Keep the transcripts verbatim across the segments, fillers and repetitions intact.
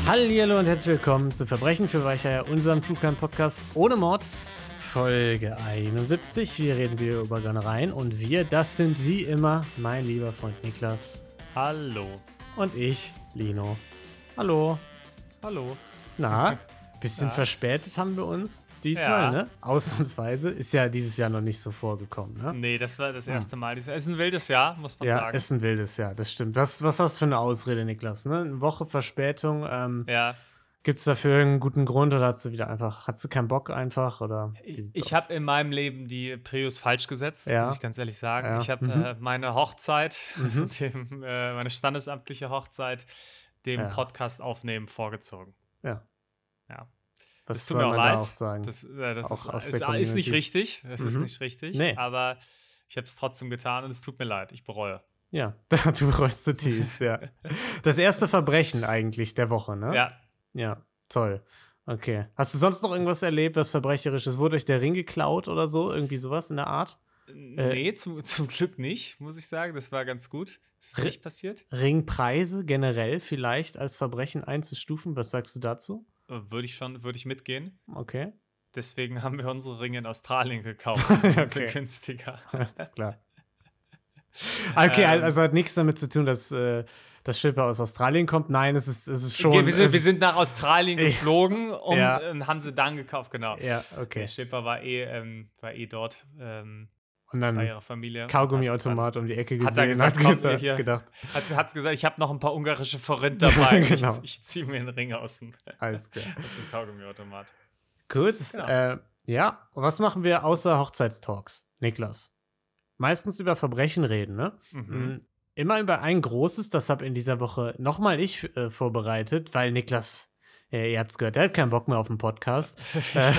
Hallihallo und herzlich willkommen zu Verbrechen für Weicheier, unserem True Crime Podcast ohne Mord, Folge einundsiebzig. Wir reden wieder über Gönnereien und wir, das sind wie immer mein lieber Freund Niklas. Hallo. Und ich, Lino. Hallo. Hallo. Na, bisschen Na? verspätet haben wir uns diesmal, Ja. ne? Ausnahmsweise. Ist ja dieses Jahr noch nicht so vorgekommen, ne? Nee, das war das erste Mal. Es ist ein wildes Jahr, muss man Ja, sagen. ist ein wildes Jahr, das stimmt. Was, was hast du für eine Ausrede, Niklas? Ne? Eine Woche Verspätung, ähm, Ja. Gibt es dafür irgendeinen guten Grund oder hast du wieder einfach, hast du keinen Bock einfach oder wie Ich, sieht's ich aus? habe in meinem Leben die Prius falsch gesetzt, Ja. muss ich ganz ehrlich sagen. Ja. Ich habe Mhm. äh, meine Hochzeit, Mhm. dem, äh, meine standesamtliche Hochzeit, dem Ja. Podcast aufnehmen vorgezogen. Ja. Ja. Was Das tut soll mir auch man da leid. auch sagen? Das, äh, das Auch ist, aus ist, der ist nicht Community. richtig. Es ist Mhm. nicht richtig. Nee. Aber ich habe es trotzdem getan und es tut mir leid. Ich bereue. Ja, du bereust zutiefst, ja. Das erste Verbrechen eigentlich der Woche, ne? Ja. Ja, toll. Okay. Hast du sonst noch irgendwas erlebt, was Verbrecherisches? Wurde euch der Ring geklaut oder so? Irgendwie sowas in der Art? Nee, zum, zum Glück nicht, muss ich sagen. Das war ganz gut. Das ist Ri- nicht passiert. Ringpreise generell vielleicht als Verbrechen einzustufen? Was sagst du dazu? Äh, Würde ich schon, würde ich mitgehen. Okay. Deswegen haben wir unsere Ringe in Australien gekauft. Okay. Die sind günstiger. Alles klar. Okay, Ähm. also hat nichts damit zu tun, dass äh, das Schiff aus Australien kommt. Nein, es ist, es ist schon. Okay, wir, sind, es wir ist- sind nach Australien geflogen und Ja. äh, haben sie dann gekauft, genau. Ja, Der okay. Schipper war eh, ähm, war eh dort ähm, Und bei dann ihrer Familie. und Kaugummiautomat um die Ecke gesehen. Hat er gesagt, hat komm, gedacht, hier. gedacht, Hat, hat gesagt, ich habe noch ein paar ungarische Forint dabei. Genau. Ich, ich ziehe mir einen Ring aus dem, alles klar. aus dem Kaugummiautomat. Gut, Genau. äh, ja. Und was machen wir außer Hochzeitstalks, Niklas? Meistens über Verbrechen reden, ne? Mhm. Mm, Immer über ein großes, das habe in dieser Woche nochmal ich äh, vorbereitet, weil Niklas, äh, ihr habt es gehört, der hat keinen Bock mehr auf den Podcast. äh,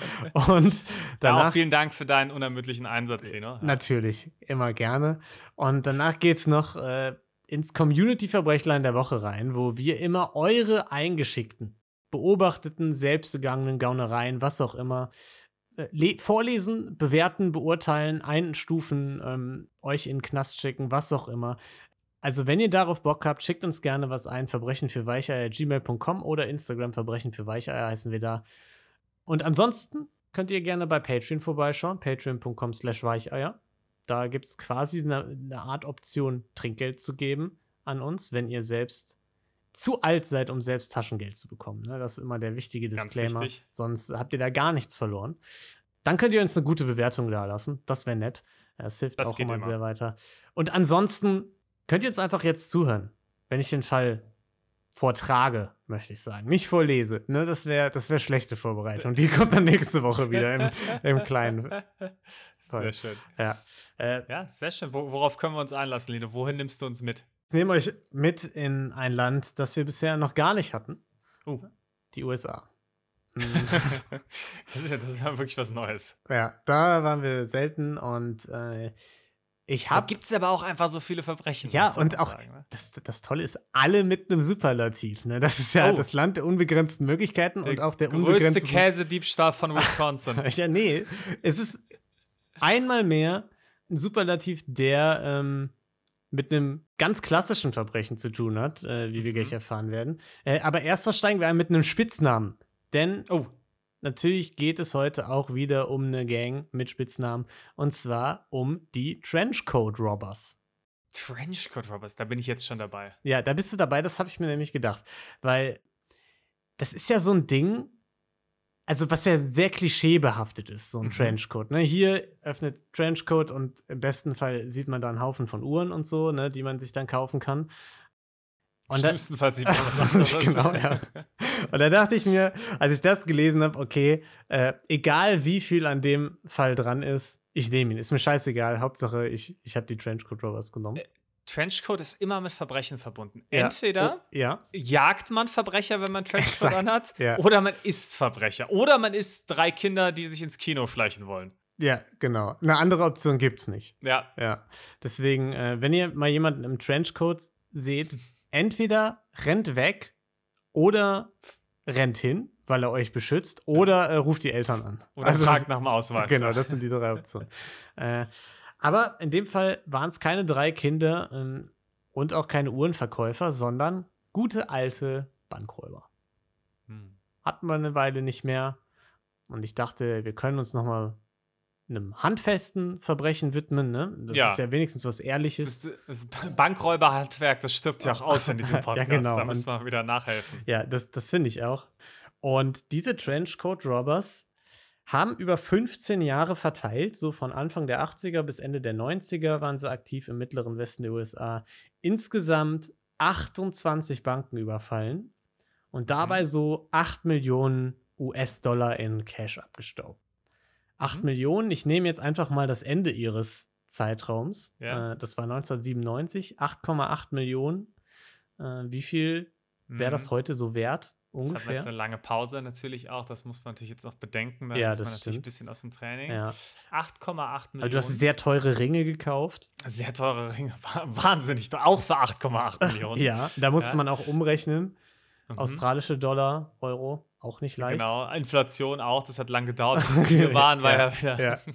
und Ja, danach auch vielen Dank für deinen unermüdlichen Einsatz, Lino. Ja. Natürlich, immer gerne. Und danach geht's noch äh, ins Community-Verbrechlein der Woche rein, wo wir immer eure eingeschickten, beobachteten, selbstbegangenen Gaunereien, was auch immer, äh, le- vorlesen, bewerten, beurteilen, einstufen, ähm, euch in den Knast schicken, was auch immer. Also, wenn ihr darauf Bock habt, schickt uns gerne was ein. Verbrechen für Weicheier at gmail punkt com oder Instagram Verbrechen für Weicheier heißen wir da. Und ansonsten könnt ihr gerne bei Patreon vorbeischauen, patreon punkt com slash weicheier. Da gibt es quasi eine, eine Art Option, Trinkgeld zu geben an uns, wenn ihr selbst zu alt seid, um selbst Taschengeld zu bekommen. Ne? Das ist immer der wichtige Ganz Disclaimer. wichtig. Sonst habt ihr da gar nichts verloren. Dann könnt ihr uns eine gute Bewertung da lassen. Das wäre nett. Das hilft Das auch geht immer immer. sehr weiter. Und ansonsten könnt ihr uns einfach jetzt zuhören, wenn ich den Fall vortrage, möchte ich sagen. Nicht vorlese. Ne? Das wäre das wär schlechte Vorbereitung. Die kommt dann nächste Woche wieder im, im Kleinen. Toll. Sehr schön. Ja. Äh, Ja, sehr schön. Wo, worauf können wir uns einlassen, Lino? Wohin nimmst du uns mit? ich nehme euch mit in ein Land, das wir bisher noch gar nicht hatten. Oh. Die U S A. Mm, Das ist ja, das ist ja wirklich was Neues. ja, da waren wir selten und äh, ich Da habe gibt es aber auch einfach so viele Verbrechen. Ja, muss man und auch, sagen, ne? das, das Tolle ist, alle mit einem Superlativ. Ne? Das ist ja Oh. das Land der unbegrenzten Möglichkeiten und auch der größte unbegrenzten. Käsediebstahl von Wisconsin. Ja, nee, es ist einmal mehr ein Superlativ, der ähm, mit einem ganz klassischen Verbrechen zu tun hat, äh, wie wir Mhm. gleich erfahren werden. Äh, aber erst mal steigen wir ein mit einem Spitznamen. Denn Oh, natürlich geht es heute auch wieder um eine Gang mit Spitznamen. Und zwar um die Trenchcoat Robbers. Trenchcoat Robbers, da bin ich jetzt schon dabei. Ja, da bist du dabei, das habe ich mir nämlich gedacht. Weil das ist ja so ein Ding, also was ja sehr klischeebehaftet ist, so ein Mhm. Trenchcoat. Ne? Hier öffnet Trenchcoat und im besten Fall sieht man da einen Haufen von Uhren und so, ne, die man sich dann kaufen kann. Im Und da, schlimmsten Fall sieht man was anderes. Genau, ja. Und da dachte ich mir, als ich das gelesen habe, okay, äh, egal wie viel an dem Fall dran ist, ich nehme ihn. Ist mir scheißegal. Hauptsache, ich, ich habe die Trenchcoat Robbers genommen. Trenchcoat ist immer mit Verbrechen verbunden. Ja. Entweder Oh, ja. jagt man Verbrecher, wenn man Trenchcoat Exakt, anhat, ja. oder man isst Verbrecher. Oder man isst drei Kinder, die sich ins Kino schleichen wollen. Ja, genau. Eine andere Option gibt's nicht. Ja, Ja. Deswegen, äh, wenn ihr mal jemanden im Trenchcoat seht, entweder rennt weg oder rennt hin, weil er euch beschützt, oder äh, ruft die Eltern an. oder Also fragt das- nach dem Ausweis. Genau, das sind die drei Optionen. äh, aber in dem Fall waren es keine drei Kinder ähm, und auch keine Uhrenverkäufer, sondern gute alte Bankräuber. hatten wir eine Weile nicht mehr. Und ich dachte, wir können uns noch mal einem handfesten Verbrechen widmen, ne? Das Ja. ist ja wenigstens was Ehrliches. Das, das Bankräuberhandwerk, das stirbt ja auch aus in diesem Ja, Podcast. genau. Da müssen wir wieder nachhelfen. Ja, das, das finde ich auch. Und diese Trenchcoat-Robbers haben über fünfzehn Jahre verteilt, so von Anfang der achtziger bis Ende der neunziger waren sie aktiv im mittleren Westen der U S A, insgesamt achtundzwanzig Banken überfallen und dabei Mhm. so acht Millionen U S-Dollar in Cash abgestaubt. acht Mhm. Millionen, ich nehme jetzt einfach mal das Ende ihres Zeitraums. Ja. Äh, das war neunzehnhundertsiebenundneunzig, acht Komma acht Millionen. Äh, wie viel wäre das Mhm. heute so wert? Jetzt hat man Ungefähr. jetzt eine lange Pause natürlich auch. Das muss man natürlich jetzt auch bedenken. Da Ja, ist man das natürlich ein stimmt. bisschen aus dem Training. Ja. acht Komma acht Also du hast Millionen. sehr teure Ringe gekauft. Sehr teure Ringe. Wahnsinnig. Auch für acht Komma acht Millionen. Ja, da musste Ja. man auch umrechnen. Mhm. Australische Dollar, Euro, auch nicht leicht. Genau. Inflation auch. Das hat lang gedauert, bis die hier waren, weil Ja, ja wieder. ja.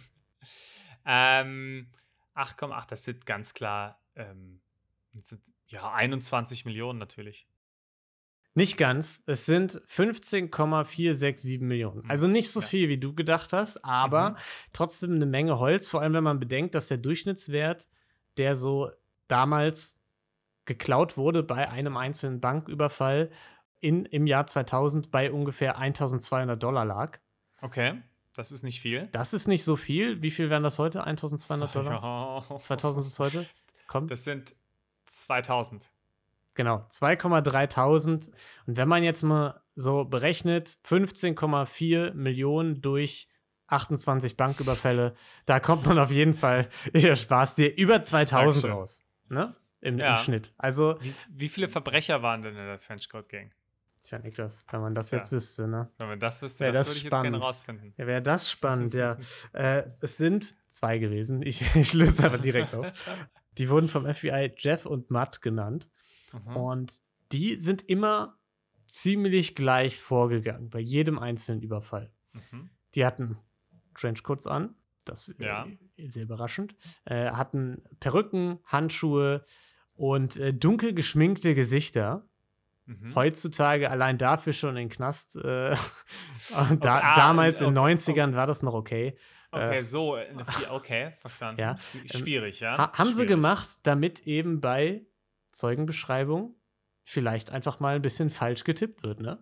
ähm, acht Komma acht, das sind ganz klar. Ähm, das sind, ja, einundzwanzig Millionen natürlich. Nicht ganz. Es sind fünfzehn Komma vierhundertsiebenundsechzig Millionen. Hm, Also nicht so ja. viel, wie du gedacht hast, aber Mhm. trotzdem eine Menge Holz. Vor allem, wenn man bedenkt, dass der Durchschnittswert, der so damals geklaut wurde bei einem einzelnen Banküberfall in, im Jahr zweitausend bei ungefähr eintausendzweihundert Dollar lag. Okay, das ist nicht viel. Das ist nicht so viel. Wie viel wären das heute? eintausendzweihundert Dollar? Ja. zweitausend ist heute? Komm. Das sind zweitausend. Genau, zwei Komma dreitausend. Und wenn man jetzt mal so berechnet, fünfzehn Komma vier Millionen durch achtundzwanzig Banküberfälle, da kommt man auf jeden Fall, ich erspar's dir, über zweitausend Dankeschön. raus. Ne? Im, Ja. Im Schnitt. Also, Wie, wie viele Verbrecher waren denn in der Trenchcoat Gang? tja, Niklas, wenn man das Ja. jetzt wüsste, ne? Wenn man das wüsste, Wär das, das würde ich jetzt gerne spannend. rausfinden. Ja, wäre das spannend, ja. äh, es sind zwei gewesen. Ich, ich löse aber direkt auf. Die wurden vom F B I Jeff und Matt genannt. Mhm. Und die sind immer ziemlich gleich vorgegangen bei jedem einzelnen Überfall. Mhm. Die hatten Trenchcoats an, das ist Ja. äh, sehr überraschend, äh, hatten Perücken, Handschuhe und äh, dunkel geschminkte Gesichter. Mhm. Heutzutage allein dafür schon in den Knast. Äh, da, Okay, ah, damals in okay, den neunzigern war das noch okay. Okay, Äh, so, äh, die- okay, verstanden. Ja, Schwi- Schwierig, ja. Ha haben sie Schwierig. gemacht, damit eben bei Zeugenbeschreibung vielleicht einfach mal ein bisschen falsch getippt wird, ne?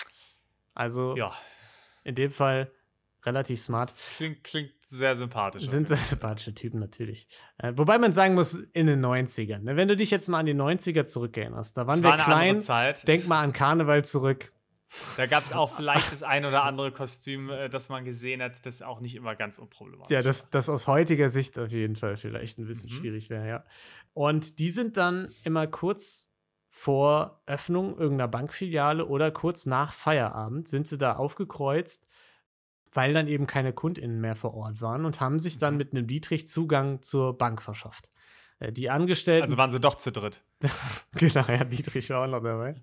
Also Ja, in dem Fall relativ smart. das klingt, klingt sehr sympathisch. auf Sind jeden sehr sympathische Typen natürlich. Äh, wobei man sagen muss, in den neunzigern. Ne? Wenn du dich jetzt mal an die neunziger zurückerinnerst, da waren Es wir war eine andere klein. Zeit. Denk mal an Karneval zurück. Da gab es auch vielleicht das ein oder andere Kostüm, äh, das man gesehen hat, das auch nicht immer ganz unproblematisch Ja, das, war. das aus heutiger Sicht auf jeden Fall vielleicht ein bisschen Mhm. schwierig wäre, ja. Und die sind dann immer kurz vor Öffnung irgendeiner Bankfiliale oder kurz nach Feierabend sind sie da aufgekreuzt, weil dann eben keine KundInnen mehr vor Ort waren und haben sich dann Mhm. mit einem Dietrich Zugang zur Bank verschafft. Äh, Die Angestellten, Also waren sie doch zu dritt. genau, ja, Dietrich war auch noch dabei.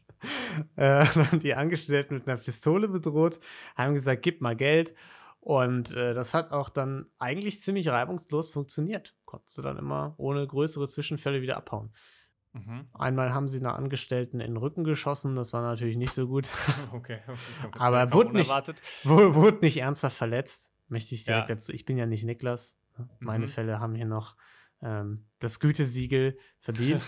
Äh, haben die Angestellten mit einer Pistole bedroht, haben gesagt, gib mal Geld. Und äh, das hat auch dann eigentlich ziemlich reibungslos funktioniert. Konntest du dann immer ohne größere Zwischenfälle wieder abhauen. Mhm. Einmal haben sie einer Angestellten in den Rücken geschossen, das war natürlich nicht so gut. Okay, okay, okay. Aber Kaum wurde nicht- unerwartet. Wurde, wurde nicht ernsthaft verletzt, möchte ich direkt Ja. dazu. Ich bin ja nicht Niklas. ne? Meine Mhm. Fälle haben hier noch ähm, das Gütesiegel verdient.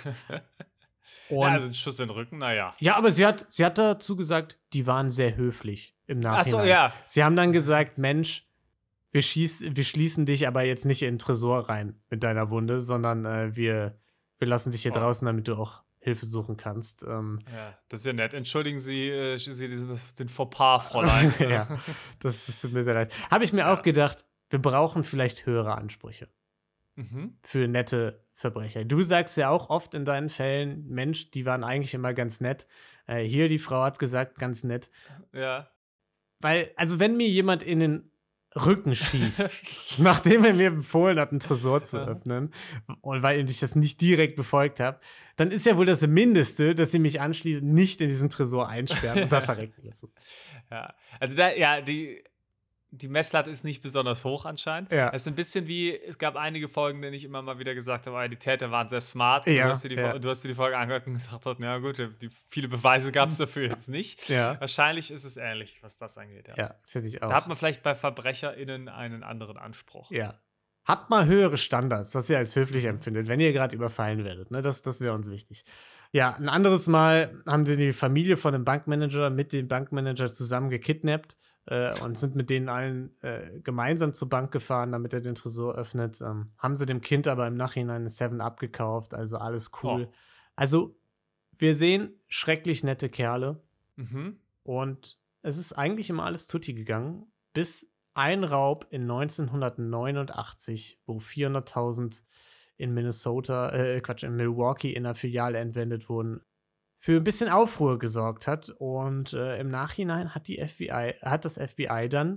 Und Ja, also ein Schuss in den Rücken, naja. Ja, aber sie hat, sie hat dazu gesagt, die waren sehr höflich im Nachhinein. Achso, ja. Sie haben dann gesagt, Mensch, wir, schieß, wir schließen dich aber jetzt nicht in den Tresor rein mit deiner Wunde, sondern äh, wir, wir lassen dich hier Oh. draußen, damit du auch Hilfe suchen kannst. Ähm, Ja, das ist ja nett. Entschuldigen Sie, äh, Sie diesen- das- den Fauxpas, Fräulein. Ja. das, das tut mir sehr leid. Habe ich mir Ja. auch gedacht, wir brauchen vielleicht höhere Ansprüche Mhm. für nette Verbrecher. Du sagst ja auch oft in deinen Fällen, Mensch, die waren eigentlich immer ganz nett. Äh, hier, die Frau hat gesagt, ganz nett. Ja. Weil, also wenn mir jemand in den Rücken schießt, nachdem er mir befohlen hat, einen Tresor zu Aha. öffnen, und weil ich das nicht direkt befolgt habe, dann ist ja wohl das Mindeste, dass sie mich anschließend nicht in diesem Tresor einsperren und da verrecken lassen. Ja. Also da, ja, die, die Messlatte ist nicht besonders hoch anscheinend. Ja. Es ist ein bisschen wie, es gab einige Folgen, in denen ich immer mal wieder gesagt habe, ah, die Täter waren sehr smart. Und Ja, du, hast dir die, ja. du hast dir die Folge angehört und gesagt, hast, ja gut, die, viele Beweise gab es dafür jetzt nicht. Ja. Wahrscheinlich ist es ähnlich, was das angeht. Ja, Ja, finde ich auch. Da hat man vielleicht bei VerbrecherInnen einen anderen Anspruch. Ja. Habt mal höhere Standards, was ihr als höflich Mhm. empfindet, wenn ihr gerade überfallen werdet. Ne? Das, das wäre uns wichtig. Ja, ein anderes Mal haben sie die Familie von dem Bankmanager mit dem Bankmanager zusammen gekidnappt äh, und sind mit denen allen äh, gemeinsam zur Bank gefahren, damit er den Tresor öffnet. Ähm, haben sie dem Kind aber im Nachhinein eine seven up gekauft, also alles cool. Oh. Also, wir sehen schrecklich nette Kerle Mhm. und es ist eigentlich immer alles tutti gegangen, bis ein Raub in neunzehnhundertneunundachtzig, wo vierhunderttausend in Minnesota, äh, Quatsch, in Milwaukee in einer Filiale entwendet wurden, für ein bisschen Aufruhr gesorgt hat. Und äh, im Nachhinein hat die F B I, hat das F B I dann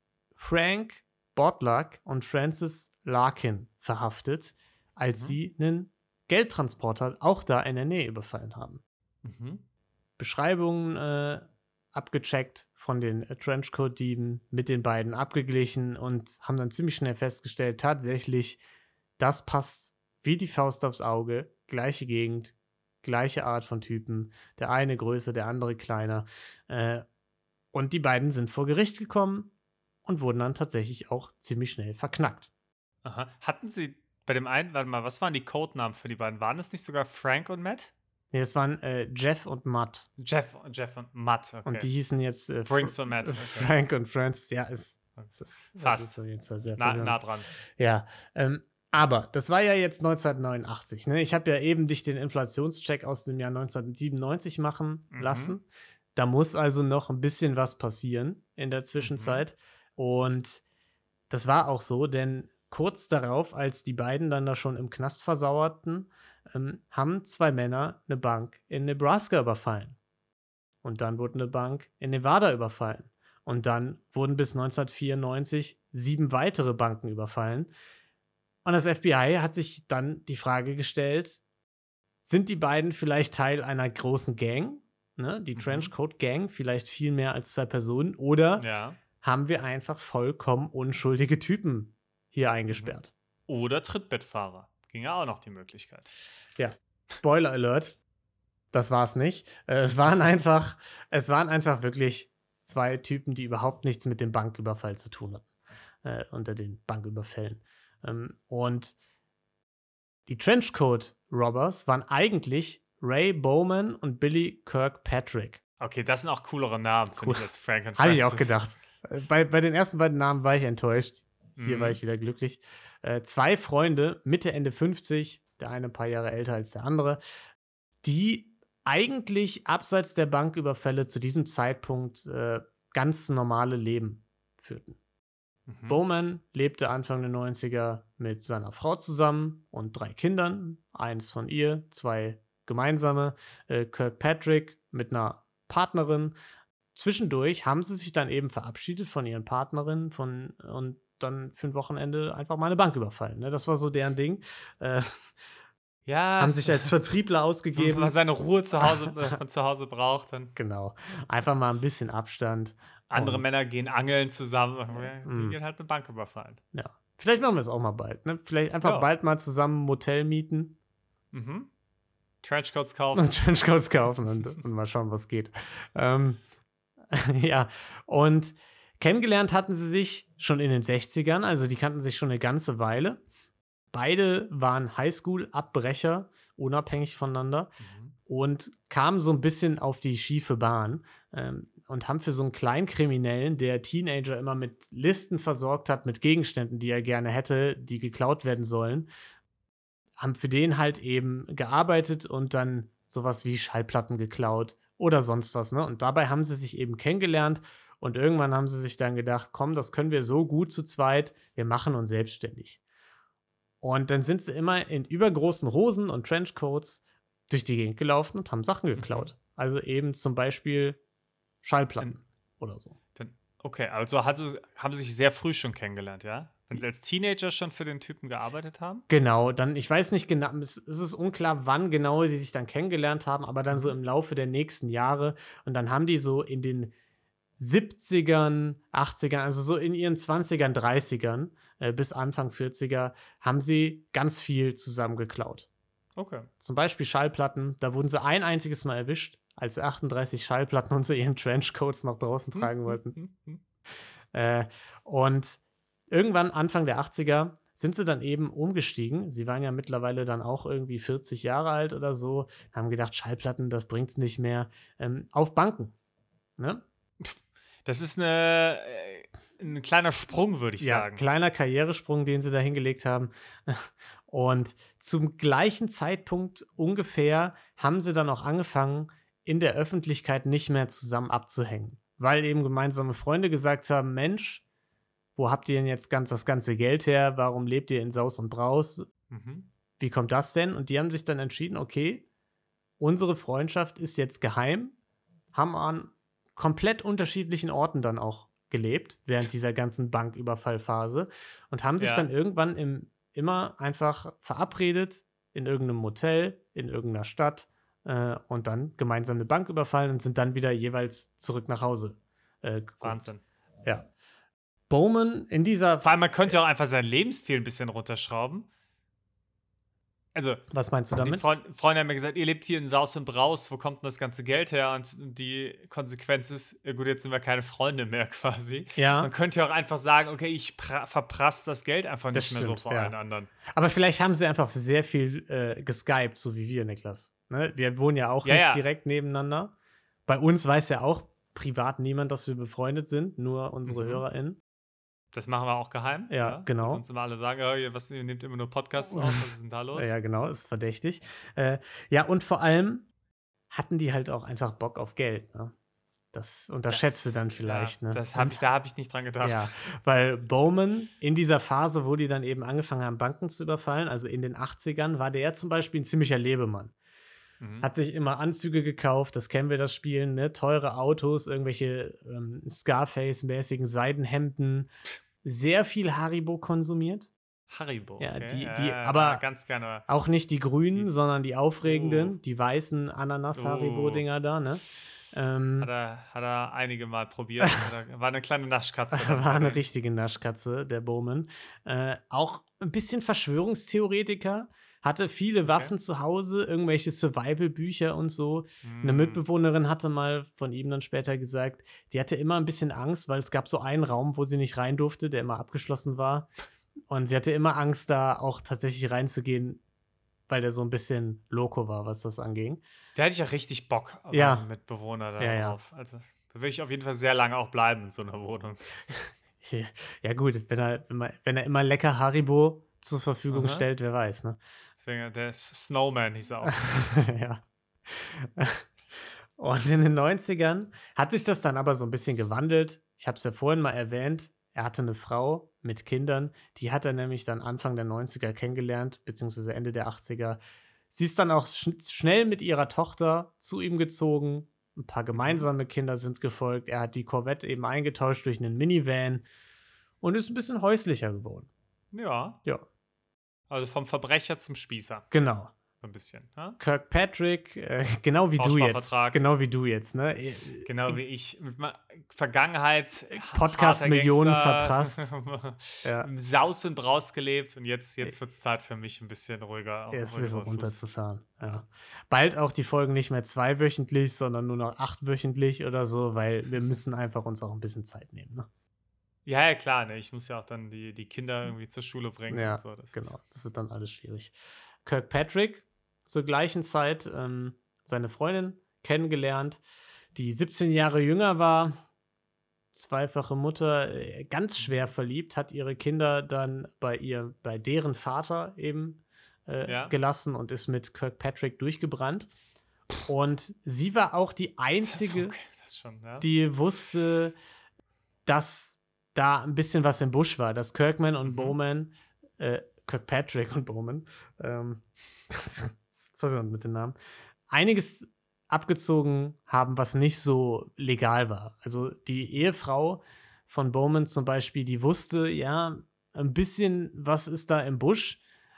Frank Botluck und Francis Larkin verhaftet, als Mhm. sie einen Geldtransporter auch da in der Nähe überfallen haben. Mhm. Beschreibungen äh, abgecheckt von den äh, Trenchcoat-Dieben, mit den beiden abgeglichen und haben dann ziemlich schnell festgestellt, tatsächlich, das passt wie die Faust aufs Auge. Gleiche Gegend, gleiche Art von Typen. Der eine größer, der andere kleiner. Äh, und die beiden sind vor Gericht gekommen und wurden dann tatsächlich auch ziemlich schnell verknackt. Aha. Hatten sie bei dem einen, warte mal, was waren die Codenamen für die beiden? Waren es nicht sogar Frank und Matt? Nee, das waren äh, Jeff und Matt. Jeff, Jeff und Matt, okay. Und die hießen jetzt äh, Brinks Fr- und Matt, okay. Frank und Francis. Ja, ist, ist, ist, das Fast. ist auf jeden Fall sehr Na, verwirrend. nah dran. Ja, ähm, aber das war ja jetzt neunzehnhundertneunundachtzig. Ne? Ich habe ja eben dich den Inflationscheck aus dem Jahr neunzehnhundertsiebenundneunzig machen Mhm. lassen. Da muss also noch ein bisschen was passieren in der Zwischenzeit. Und das war auch so, denn kurz darauf, als die beiden dann da schon im Knast versauerten, ähm, haben zwei Männer eine Bank in Nebraska überfallen. Und dann wurde eine Bank in Nevada überfallen. Und dann wurden bis neunzehnhundertvierundneunzig sieben weitere Banken überfallen. Und das F B I hat sich dann die Frage gestellt, sind die beiden vielleicht Teil einer großen Gang? Ne? Die Mhm. Trenchcoat-Gang, vielleicht viel mehr als zwei Personen? Oder Ja. haben wir einfach vollkommen unschuldige Typen hier eingesperrt? Oder Trittbettfahrer. Ging ja auch noch die Möglichkeit. Ja, Spoiler Alert, das war's nicht. Äh, es waren einfach, es waren einfach wirklich zwei Typen, die überhaupt nichts mit dem Banküberfall zu tun hatten. Äh, unter den Banküberfällen. Ähm, und die Trenchcoat-Robbers waren eigentlich Ray Bowman und Billy Kirkpatrick. Okay, das sind auch coolere Namen, finde Cool. ich, als Frank und Habe Francis. ich auch gedacht. Äh, Bei, bei den ersten beiden Namen war ich enttäuscht. Hier Mhm. war ich wieder glücklich. Äh, zwei Freunde, Mitte, Ende fünfzig, der eine ein paar Jahre älter als der andere, die eigentlich abseits der Banküberfälle zu diesem Zeitpunkt äh, ganz normale Leben führten. Mhm. Bowman lebte Anfang der neunziger mit seiner Frau zusammen und drei Kindern. Eins von ihr, zwei gemeinsame. Äh, Kirkpatrick mit einer Partnerin. Zwischendurch haben sie sich dann eben verabschiedet von ihren Partnerinnen von, und dann für ein Wochenende einfach mal eine Bank überfallen. Ne? Das war so deren Ding. Äh, Ja. haben sich als Vertriebler Wenn ausgegeben. man seine Ruhe zu Hause, äh, von zu Hause braucht, dann. Genau. Einfach mal ein bisschen Abstand. Andere Und- Männer gehen angeln zusammen. Die Mhm. gehen halt eine Bank überfallen. Ja. Vielleicht machen wir es auch mal bald. Ne? Vielleicht einfach Ja. bald mal zusammen ein Motel mieten Mhm. Trenchcoats kaufen. und Trenchcoats kaufen und, und mal schauen, was geht. Ähm, ja, und kennengelernt hatten sie sich schon in den sechzigern, also die kannten sich schon eine ganze Weile. Beide waren Highschool-Abbrecher, unabhängig voneinander, Mhm. und kamen so ein bisschen auf die schiefe Bahn ähm, und haben für so einen Kleinkriminellen, der Teenager immer mit Listen versorgt hat, mit Gegenständen, die er gerne hätte, die geklaut werden sollen, haben für den halt eben gearbeitet und dann sowas wie Schallplatten geklaut oder sonst was, ne? Und dabei haben sie sich eben kennengelernt und irgendwann haben sie sich dann gedacht, komm, das können wir so gut zu zweit, wir machen uns selbstständig. Und dann sind sie immer in übergroßen Hosen und Trenchcoats durch die Gegend gelaufen und haben Sachen geklaut. Also eben zum Beispiel Schallplatten oder so. Dann, okay, also hat, haben sie sich sehr früh schon kennengelernt, ja? Wenn sie als Teenager schon für den Typen gearbeitet haben? Genau, dann, ich weiß nicht genau, es, es ist unklar, wann genau sie sich dann kennengelernt haben, aber dann so im Laufe der nächsten Jahre. Und dann haben die so in den siebzigern, achtzigern, also so in ihren zwanzigern, dreißigern äh, bis Anfang vierziger haben sie ganz viel zusammengeklaut. Okay. Zum Beispiel Schallplatten, da wurden sie ein einziges Mal erwischt, als sie achtunddreißig Schallplatten unter ihren Trenchcoats nach draußen tragen wollten. äh, und irgendwann Anfang der achtziger sind sie dann eben umgestiegen. Sie waren ja mittlerweile dann auch irgendwie vierzig Jahre alt oder so, haben gedacht, Schallplatten, das bringt's nicht mehr, ähm, auf Banken. Ne? Das ist eine, äh, ein kleiner Sprung, würde ich Ja, sagen. kleiner Karrieresprung, den sie da hingelegt haben. Und zum gleichen Zeitpunkt ungefähr haben sie dann auch angefangen, in der Öffentlichkeit nicht mehr zusammen abzuhängen. Weil eben gemeinsame Freunde gesagt haben, Mensch, wo habt ihr denn jetzt ganz das ganze Geld her? Warum lebt ihr in Saus und Braus? Mhm. Wie kommt das denn? Und die haben sich dann entschieden, okay, unsere Freundschaft ist jetzt geheim, haben an komplett unterschiedlichen Orten dann auch gelebt, während dieser ganzen Banküberfallphase und haben sich Ja. dann irgendwann im, immer einfach verabredet in irgendeinem Motel, in irgendeiner Stadt äh, und dann gemeinsam eine Bank überfallen und sind dann wieder jeweils zurück nach Hause äh, geguckt. Wahnsinn. Ja. Bowman in dieser. Vor allem, man könnte ja auch einfach seinen Lebensstil ein bisschen runterschrauben. Also, Was meinst du die damit? Freund, Freunde haben mir gesagt, ihr lebt hier in Saus und Braus, wo kommt denn das ganze Geld her? Und die Konsequenz ist, ja gut, jetzt sind wir keine Freunde mehr quasi. Ja. Man könnte ja auch einfach sagen, okay, ich pra- verprasse das Geld einfach Das nicht mehr so stimmt, vor ja. allen anderen. Aber vielleicht haben sie einfach sehr viel äh, geskypt, so wie wir, Niklas. Ne? Wir wohnen ja auch Ja, nicht ja. direkt nebeneinander. Bei uns weiß ja auch privat niemand, dass wir befreundet sind, nur unsere Mhm. HörerInnen. Das machen wir auch geheim. Ja, genau. Sonst immer alle sagen, oh, ihr, was, ihr nehmt immer nur Podcasts auf, was ist denn da los? Ja, genau, ist verdächtig. Äh, ja, und vor allem hatten die halt auch einfach Bock auf Geld. Ne? Das unterschätzt du dann vielleicht. Ja, ne? das hab ich, da habe ich nicht dran gedacht. Ja, weil Bowman in dieser Phase, wo die dann eben angefangen haben, Banken zu überfallen, also in den achtzigern, war der zum Beispiel ein ziemlicher Lebemann. Mhm. Hat sich immer Anzüge gekauft, das kennen wir, das Spielen, ne? Teure Autos, irgendwelche ähm, Scarface-mäßigen Seidenhemden, sehr viel Haribo konsumiert. Haribo. Ja, okay. die- ja, die- ja, aber- ganz gerne. Auch nicht die grünen, Die- sondern die aufregenden, Oh. die weißen Ananas-Haribo-Dinger da, ne? Ähm, Hat er, hat er einige Mal probiert. Hat er, war eine kleine Naschkatze. dann war bei eine dem. richtige Naschkatze, der Bowman. Äh, auch ein bisschen Verschwörungstheoretiker, hatte viele Okay. Waffen zu Hause, irgendwelche Survival-Bücher und so. Eine Mm. Mitbewohnerin hatte mal von ihm dann später gesagt, die hatte immer ein bisschen Angst, weil es gab so einen Raum, wo sie nicht rein durfte, der immer abgeschlossen war. Und sie hatte immer Angst, da auch tatsächlich reinzugehen, weil der so ein bisschen loco war, was das anging. Da hätte ich auch richtig Bock auf Ja. einen Mitbewohner Ja, ja. darauf. Also, da würde ich auf jeden Fall sehr lange auch bleiben in so einer Wohnung. Ja gut, wenn er, wenn er, wenn er immer lecker Haribo zur Verfügung Aha. stellt, wer weiß, ne? Deswegen, der Snowman hieß er auch. Ja. Und in den neunzigern hat sich das dann aber so ein bisschen gewandelt. Ich habe es ja vorhin mal erwähnt. Er hatte eine Frau mit Kindern. Die hat er nämlich dann Anfang der neunziger kennengelernt, beziehungsweise Ende der achtziger. Sie ist dann auch schn schnell mit ihrer Tochter zu ihm gezogen. Ein paar gemeinsame Kinder sind gefolgt. Er hat die Corvette eben eingetauscht durch einen Minivan und ist ein bisschen häuslicher geworden. Ja. Ja, Also vom Verbrecher zum Spießer. genau. So ein bisschen. Ja? Kirkpatrick, äh, genau wie du jetzt. Bausparvertrag. Genau wie du jetzt, ne? Genau wie ich. Mit meiner Vergangenheit. Podcast harter Millionen Gangster, Ja. Im Saus und Braus gelebt und jetzt, jetzt wird es Zeit für mich ein bisschen ruhiger. Er ist ein ruhiger bisschen auf Fuß. runterzufahren. Ja. Bald auch die Folgen nicht mehr zweiwöchentlich, sondern nur noch achtwöchentlich oder so, weil wir müssen einfach uns auch ein bisschen Zeit nehmen. Ne? Ja, ja, klar. Ne? Ich muss ja auch dann die, die Kinder irgendwie zur Schule bringen Ja, und so. Das genau. Das wird dann alles schwierig. Kirkpatrick, zur gleichen Zeit ähm, seine Freundin kennengelernt, die siebzehn Jahre jünger war, zweifache Mutter, äh, ganz schwer verliebt, hat ihre Kinder dann bei ihr, bei deren Vater eben äh, Ja. gelassen und ist mit Kirkpatrick durchgebrannt. Und sie war auch die einzige, Okay, das schon, ja. die wusste, dass da ein bisschen was im Busch war, dass Kirkman und Mhm. Bowman, äh, Kirkpatrick und Bowman, ähm, verwirrend mit den Namen, einiges abgezogen haben, was nicht so legal war. Also die Ehefrau von Bowman zum Beispiel, die wusste, ja, ein bisschen, was ist da im Busch,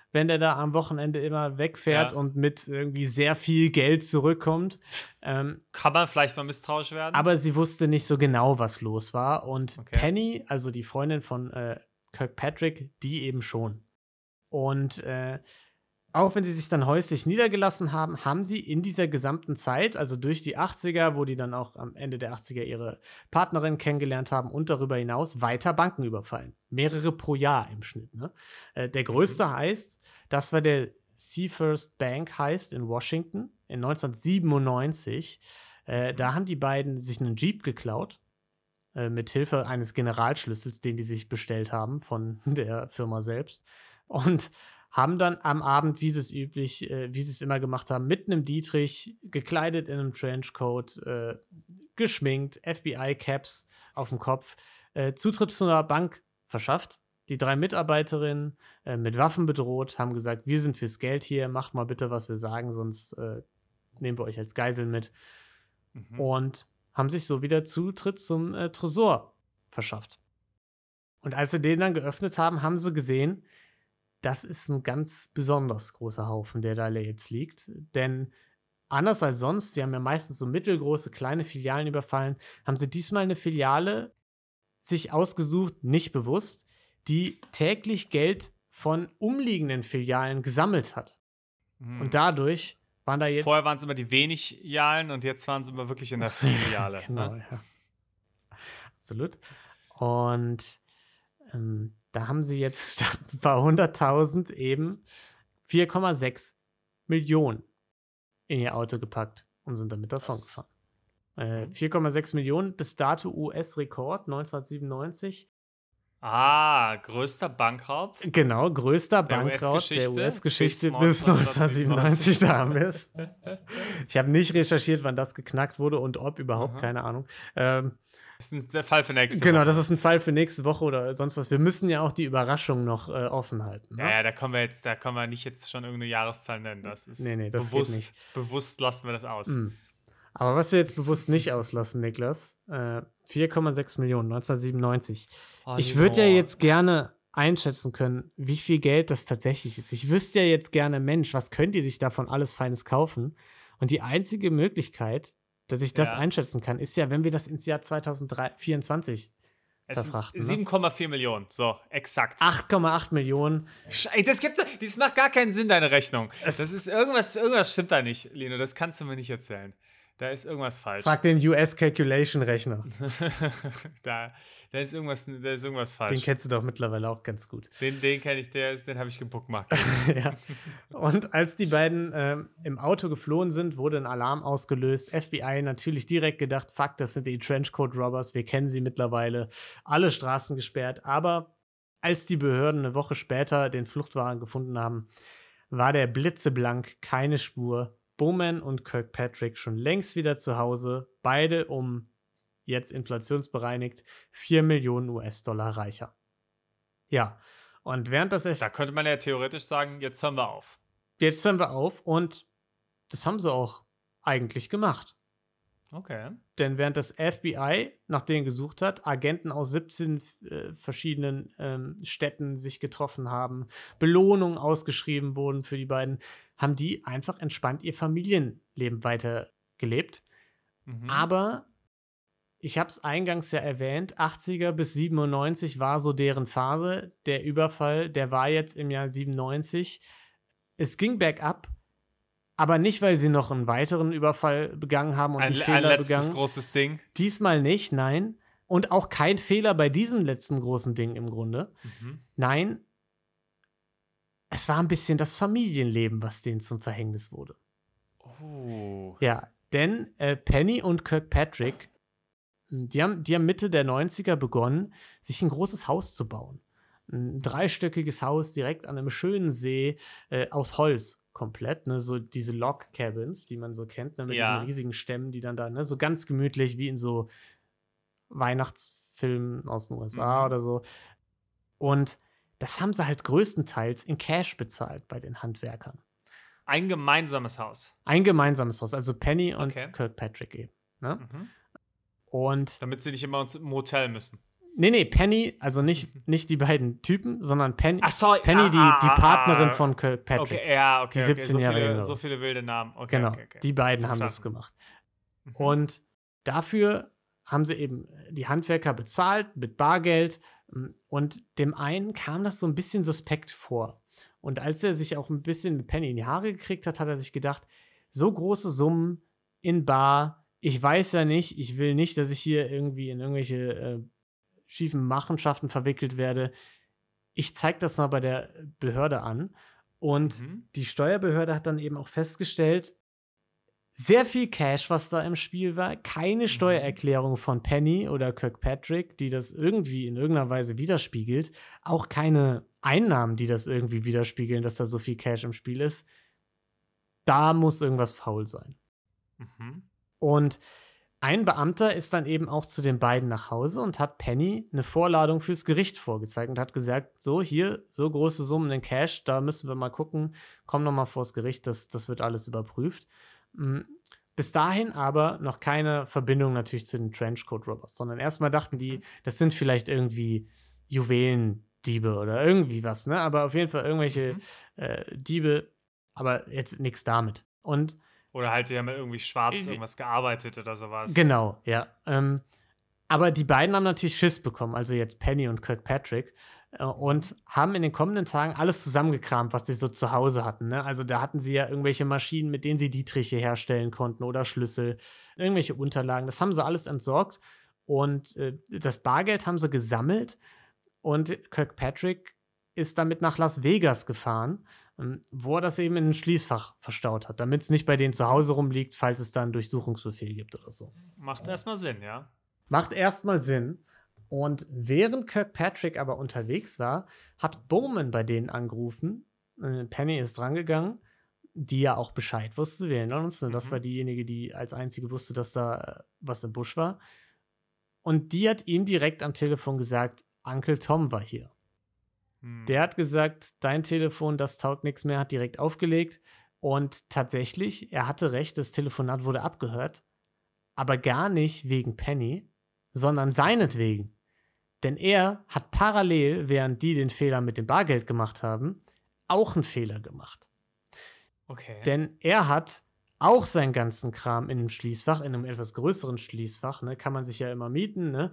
wenn der da am Wochenende immer wegfährt Ja. und mit irgendwie sehr viel Geld zurückkommt. Ähm, Kann man vielleicht mal misstrauisch werden? aber sie wusste nicht so genau, was los war. Und Okay. Penny, also die Freundin von äh, Kirkpatrick, die eben schon. Und äh, auch wenn sie sich dann häuslich niedergelassen haben, haben sie in dieser gesamten Zeit, also durch die achtziger, wo die dann auch am Ende der achtziger ihre Partnerin kennengelernt haben und darüber hinaus weiter Banken überfallen. Mehrere pro Jahr im Schnitt. Ne? Äh, der größte Mhm. heißt, das war der Seafirst Bank heißt in Washington in neunzehnhundertsiebenundneunzig. Äh, Mhm. Da haben die beiden sich einen Jeep geklaut, äh, mit Hilfe eines Generalschlüssels, den die sich bestellt haben von der Firma selbst. Und haben dann am Abend, wie sie es üblich, äh, wie sie es immer gemacht haben, mit einem Dietrich, gekleidet in einem Trenchcoat, äh, geschminkt, F B I-Caps auf dem Kopf, äh, Zutritt zu einer Bank verschafft. Die drei Mitarbeiterinnen äh, mit Waffen bedroht, haben gesagt, wir sind fürs Geld hier, macht mal bitte, was wir sagen, sonst äh, nehmen wir euch als Geisel mit. Mhm. Und haben sich so wieder Zutritt zum äh, Tresor verschafft. Und als sie den dann geöffnet haben, haben sie gesehen, das ist ein ganz besonders großer Haufen, der da jetzt liegt. Denn anders als sonst, sie haben ja meistens so mittelgroße, kleine Filialen überfallen, haben sie diesmal eine Filiale sich ausgesucht, nicht bewusst, die täglich Geld von umliegenden Filialen gesammelt hat. Mhm. Und dadurch waren da jetzt. Vorher waren es immer die wenig Jalen und jetzt waren es immer wirklich in der Filiale. Genau, ne? ja. Absolut. Und ähm, da haben sie jetzt statt ein paar hunderttausend eben vier Komma sechs Millionen in ihr Auto gepackt und sind damit davon Krass. gefahren. Äh, Mhm. vier Komma sechs Millionen, bis dato U S-Rekord neunzehnhundertsiebenundneunzig. Ah, größter Bankraub Genau, größter der Bankraub der U S-Geschichte U S-Geschichte bis bis neunzehnhundertsiebenundneunzig. Da haben wir es. neunzehnhundertsiebenundneunzig. Ich habe nicht recherchiert, wann das geknackt wurde und ob überhaupt, Aha. keine Ahnung. Ähm, Das ist ein- der Fall für nächste genau, Woche. das ist ein Fall für nächste Woche oder sonst was. Wir müssen ja auch die Überraschung noch äh, offen halten. Ne? Ja, ja, da können wir jetzt, da können wir nicht jetzt schon irgendeine Jahreszahl nennen. Das ist Nee, nee, das geht bewusst, nicht. bewusst lassen wir das aus. Mm. Aber was wir jetzt bewusst nicht auslassen, Niklas, äh, vier Komma sechs Millionen, neunzehnhundertsiebenundneunzig. Oh, Ich würde ja Nico. jetzt gerne einschätzen können, wie viel Geld das tatsächlich ist. Ich wüsste ja jetzt gerne, Mensch, was könnt ihr sich davon alles Feines kaufen? Und die einzige Möglichkeit, dass ich das Ja. einschätzen kann, ist ja, wenn wir das ins Jahr zweitausendvierundzwanzig Es sind verfrachten. Ne? sieben Komma vier Millionen. So, exakt. acht Komma acht Millionen. Sch- Ey, das gibt, das macht gar keinen Sinn, deine Rechnung. Es- Das ist irgendwas, irgendwas stimmt da nicht, Lino. Das kannst du mir nicht erzählen. Da ist irgendwas falsch. Frag den U S-Calculation-Rechner. da, da ist irgendwas, da ist irgendwas Den falsch. kennst du doch mittlerweile auch ganz gut. Den, den kenne ich, der ist, den habe ich gebookmarkt. Ja. Und als die beiden ähm, im Auto geflohen sind, wurde ein Alarm ausgelöst. F B I natürlich direkt gedacht, fuck, das sind die Trenchcoat-Robbers, wir kennen sie mittlerweile. Alle Straßen gesperrt. Aber als die Behörden eine Woche später den Fluchtwagen gefunden haben, war der blitzeblank, keine Spur. Bowman und Kirkpatrick schon längst wieder zu Hause, beide um, jetzt inflationsbereinigt, vier Millionen U S-Dollar reicher. Ja, und während das F Da könnte man ja theoretisch sagen, jetzt hören wir auf. Jetzt hören wir auf und das haben sie auch eigentlich gemacht. Okay. Denn während das F B I nach denen gesucht hat, Agenten aus siebzehn äh, verschiedenen ähm, Städten sich getroffen haben, Belohnungen ausgeschrieben wurden für die beiden, haben die einfach entspannt ihr Familienleben weitergelebt. Mhm. Aber ich habe es eingangs ja erwähnt, achtziger bis siebenundneunzig war so deren Phase. Der Überfall, der war jetzt im Jahr siebenundneunzig. Es ging bergab, aber nicht, weil sie noch einen weiteren Überfall begangen haben und ein, einen ein Fehler letztes begangen. großes Ding. Diesmal nicht, nein. Und auch kein Fehler bei diesem letzten großen Ding im Grunde. Mhm. Nein, es war ein bisschen das Familienleben, was denen zum Verhängnis wurde. Oh. Ja, denn äh, Penny und Kirkpatrick, die haben, die haben Mitte der neunziger begonnen, sich ein großes Haus zu bauen. Ein dreistöckiges Haus direkt an einem schönen See äh, aus Holz komplett, ne, so diese Log Cabins, die man so kennt, ne, mit Ja. diesen riesigen Stämmen, die dann da, ne, so ganz gemütlich wie in so Weihnachtsfilmen aus den U S A Mhm. oder so. Und das haben sie halt größtenteils in Cash bezahlt bei den Handwerkern. Ein gemeinsames Haus. Ein gemeinsames Haus, also Penny und Okay. Kirkpatrick eben. Ne? Mhm. Und Damit sie nicht immer ins Motel müssen. Nee, nee, Penny, also nicht, nicht die beiden Typen, sondern Pen Ach, sorry. Penny, ah, die, ah, die ah, Partnerin ah. von Kirkpatrick. Okay, ja, okay, die okay. siebzehn So Jahre viele, jüngere. so viele wilde Namen. Okay, Genau, okay, okay. die beiden haben das Verstanden. gemacht. Mhm. Und dafür haben sie eben die Handwerker bezahlt mit Bargeld. Und dem einen kam das so ein bisschen suspekt vor. Und als er sich auch ein bisschen mit Penny in die Haare gekriegt hat, hat er sich gedacht, so große Summen in Bar, ich weiß ja nicht, ich will nicht, dass ich hier irgendwie in irgendwelche äh, schiefen Machenschaften verwickelt werde. Ich zeige das mal bei der Behörde an. Und Mhm. die Steuerbehörde hat dann eben auch festgestellt, sehr viel Cash, was da im Spiel war, keine Mhm. Steuererklärung von Penny oder Kirkpatrick, die das irgendwie in irgendeiner Weise widerspiegelt, auch keine Einnahmen, die das irgendwie widerspiegeln, dass da so viel Cash im Spiel ist. Da muss irgendwas faul sein. Mhm. Und ein Beamter ist dann eben auch zu den beiden nach Hause und hat Penny eine Vorladung fürs Gericht vorgezeigt und hat gesagt, so hier, so große Summen in Cash, da müssen wir mal gucken, komm noch mal vors Gericht, das, das wird alles überprüft. Mm, Bis dahin aber noch keine Verbindung natürlich zu den Trenchcoat-Robbers, sondern erstmal dachten die, Mhm. das sind vielleicht irgendwie Juwelendiebe oder irgendwie was, ne? Aber auf jeden Fall irgendwelche Mhm. äh, Diebe, aber jetzt nichts damit. Und Oder halt, die haben ja irgendwie schwarz Äh, irgendwas gearbeitet oder sowas. genau, ja. Ähm, aber die beiden haben natürlich Schiss bekommen, also jetzt Penny und Kirkpatrick, äh, und haben in den kommenden Tagen alles zusammengekramt, was sie so zu Hause hatten. Ne? Also da hatten sie ja irgendwelche Maschinen, mit denen sie Dietriche herstellen konnten oder Schlüssel, irgendwelche Unterlagen. Das haben sie alles entsorgt und äh, das Bargeld haben sie gesammelt und Kirkpatrick ist damit nach Las Vegas gefahren, ähm, wo er das eben in ein Schließfach verstaut hat, damit es nicht bei denen zu Hause rumliegt, falls es da einen Durchsuchungsbefehl gibt oder so. Macht erstmal Sinn, ja. Macht erstmal Sinn. Und während Kirkpatrick aber unterwegs war, hat Bowman bei denen angerufen. Äh, Penny ist drangegangen, die ja auch Bescheid wusste. Wir erinnern uns, ne? Das Mhm. war diejenige, die als einzige wusste, dass da äh, was im Busch war. Und die hat ihm direkt am Telefon gesagt, Uncle Tom war hier. Hm. Der hat gesagt, dein Telefon, das taugt nichts mehr, hat direkt aufgelegt. Und tatsächlich, er hatte recht, das Telefonat wurde abgehört. Aber gar nicht wegen Penny, sondern seinetwegen. Denn er hat parallel, während die den Fehler mit dem Bargeld gemacht haben, auch einen Fehler gemacht. Okay. Denn er hat auch seinen ganzen Kram in einem Schließfach, in einem etwas größeren Schließfach, ne, kann man sich ja immer mieten, ne,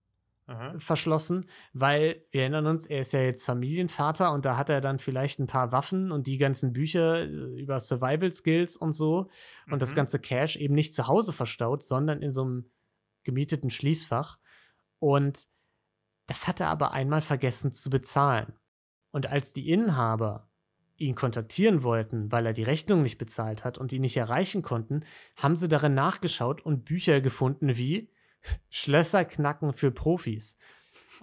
Aha. verschlossen, weil wir erinnern uns, er ist ja jetzt Familienvater und da hat er dann vielleicht ein paar Waffen und die ganzen Bücher äh, über Survival Skills und so und das Mhm. ganze Cash eben nicht zu Hause verstaut, sondern in so einem gemieteten Schließfach. Und das hat er aber einmal vergessen zu bezahlen. Und als die Inhaber ihn kontaktieren wollten, weil er die Rechnung nicht bezahlt hat und ihn nicht erreichen konnten, haben sie darin nachgeschaut und Bücher gefunden wie Schlösser knacken für Profis Oh.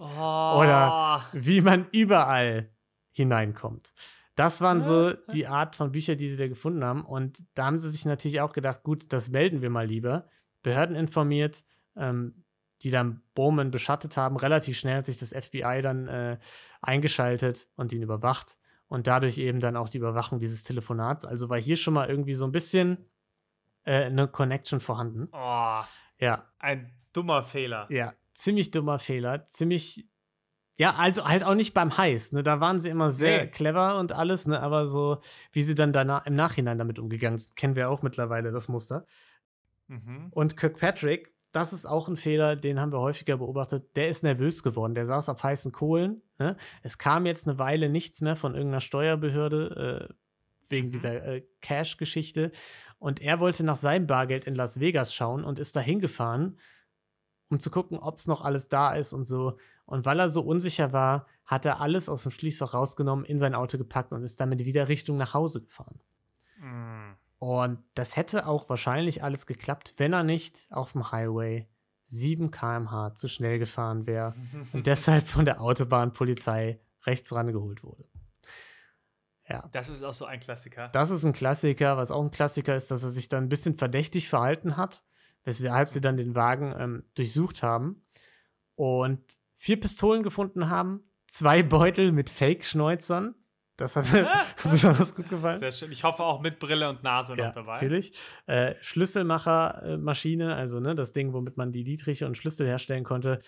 oder wie man überall hineinkommt. Das waren so die Art von Büchern, die sie da gefunden haben. Und da haben sie sich natürlich auch gedacht, gut, das melden wir mal lieber. Behörden informiert, ähm, die dann Bowman beschattet haben. Relativ schnell hat sich das F B I dann äh, eingeschaltet und ihn überwacht. Und dadurch eben dann auch die Überwachung dieses Telefonats. Also war hier schon mal irgendwie so ein bisschen äh, eine Connection vorhanden. Oh. Ja, Ein dummer Fehler. ja, ziemlich dummer Fehler. Ziemlich, ja, also halt auch nicht beim Heist. Ne? Da waren sie immer sehr Nee. clever und alles, ne? Aber so, wie sie dann danach, im Nachhinein damit umgegangen sind, kennen wir auch mittlerweile das Muster. Mhm. Und Kirkpatrick, das ist auch ein Fehler, den haben wir häufiger beobachtet. Der ist nervös geworden. Der saß auf heißen Kohlen. Ne? Es kam jetzt eine Weile nichts mehr von irgendeiner Steuerbehörde äh, wegen Mhm. dieser äh, Cash-Geschichte. Und er wollte nach seinem Bargeld in Las Vegas schauen und ist da hingefahren, um zu gucken, ob es noch alles da ist und so. Und weil er so unsicher war, hat er alles aus dem Schließfach rausgenommen, in sein Auto gepackt und ist damit wieder Richtung nach Hause gefahren. Mm. Und das hätte auch wahrscheinlich alles geklappt, wenn er nicht auf dem Highway sieben Kilometer pro Stunde zu schnell gefahren wäre und deshalb von der Autobahnpolizei rechts rangeholt wurde. Ja, Das ist auch so ein Klassiker. das ist ein Klassiker. Was auch ein Klassiker ist, dass er sich dann ein bisschen verdächtig verhalten hat, weshalb sie dann den Wagen ähm, durchsucht haben und vier Pistolen gefunden haben, zwei Beutel mit Fake-Schneuzern. Das hat mir besonders gut gefallen. Sehr schön. Ich hoffe auch mit Brille und Nase Ja, noch dabei. natürlich. Äh, Schlüsselmachermaschine, also ne, das Ding, womit man die Dietriche und Schlüssel herstellen konnte.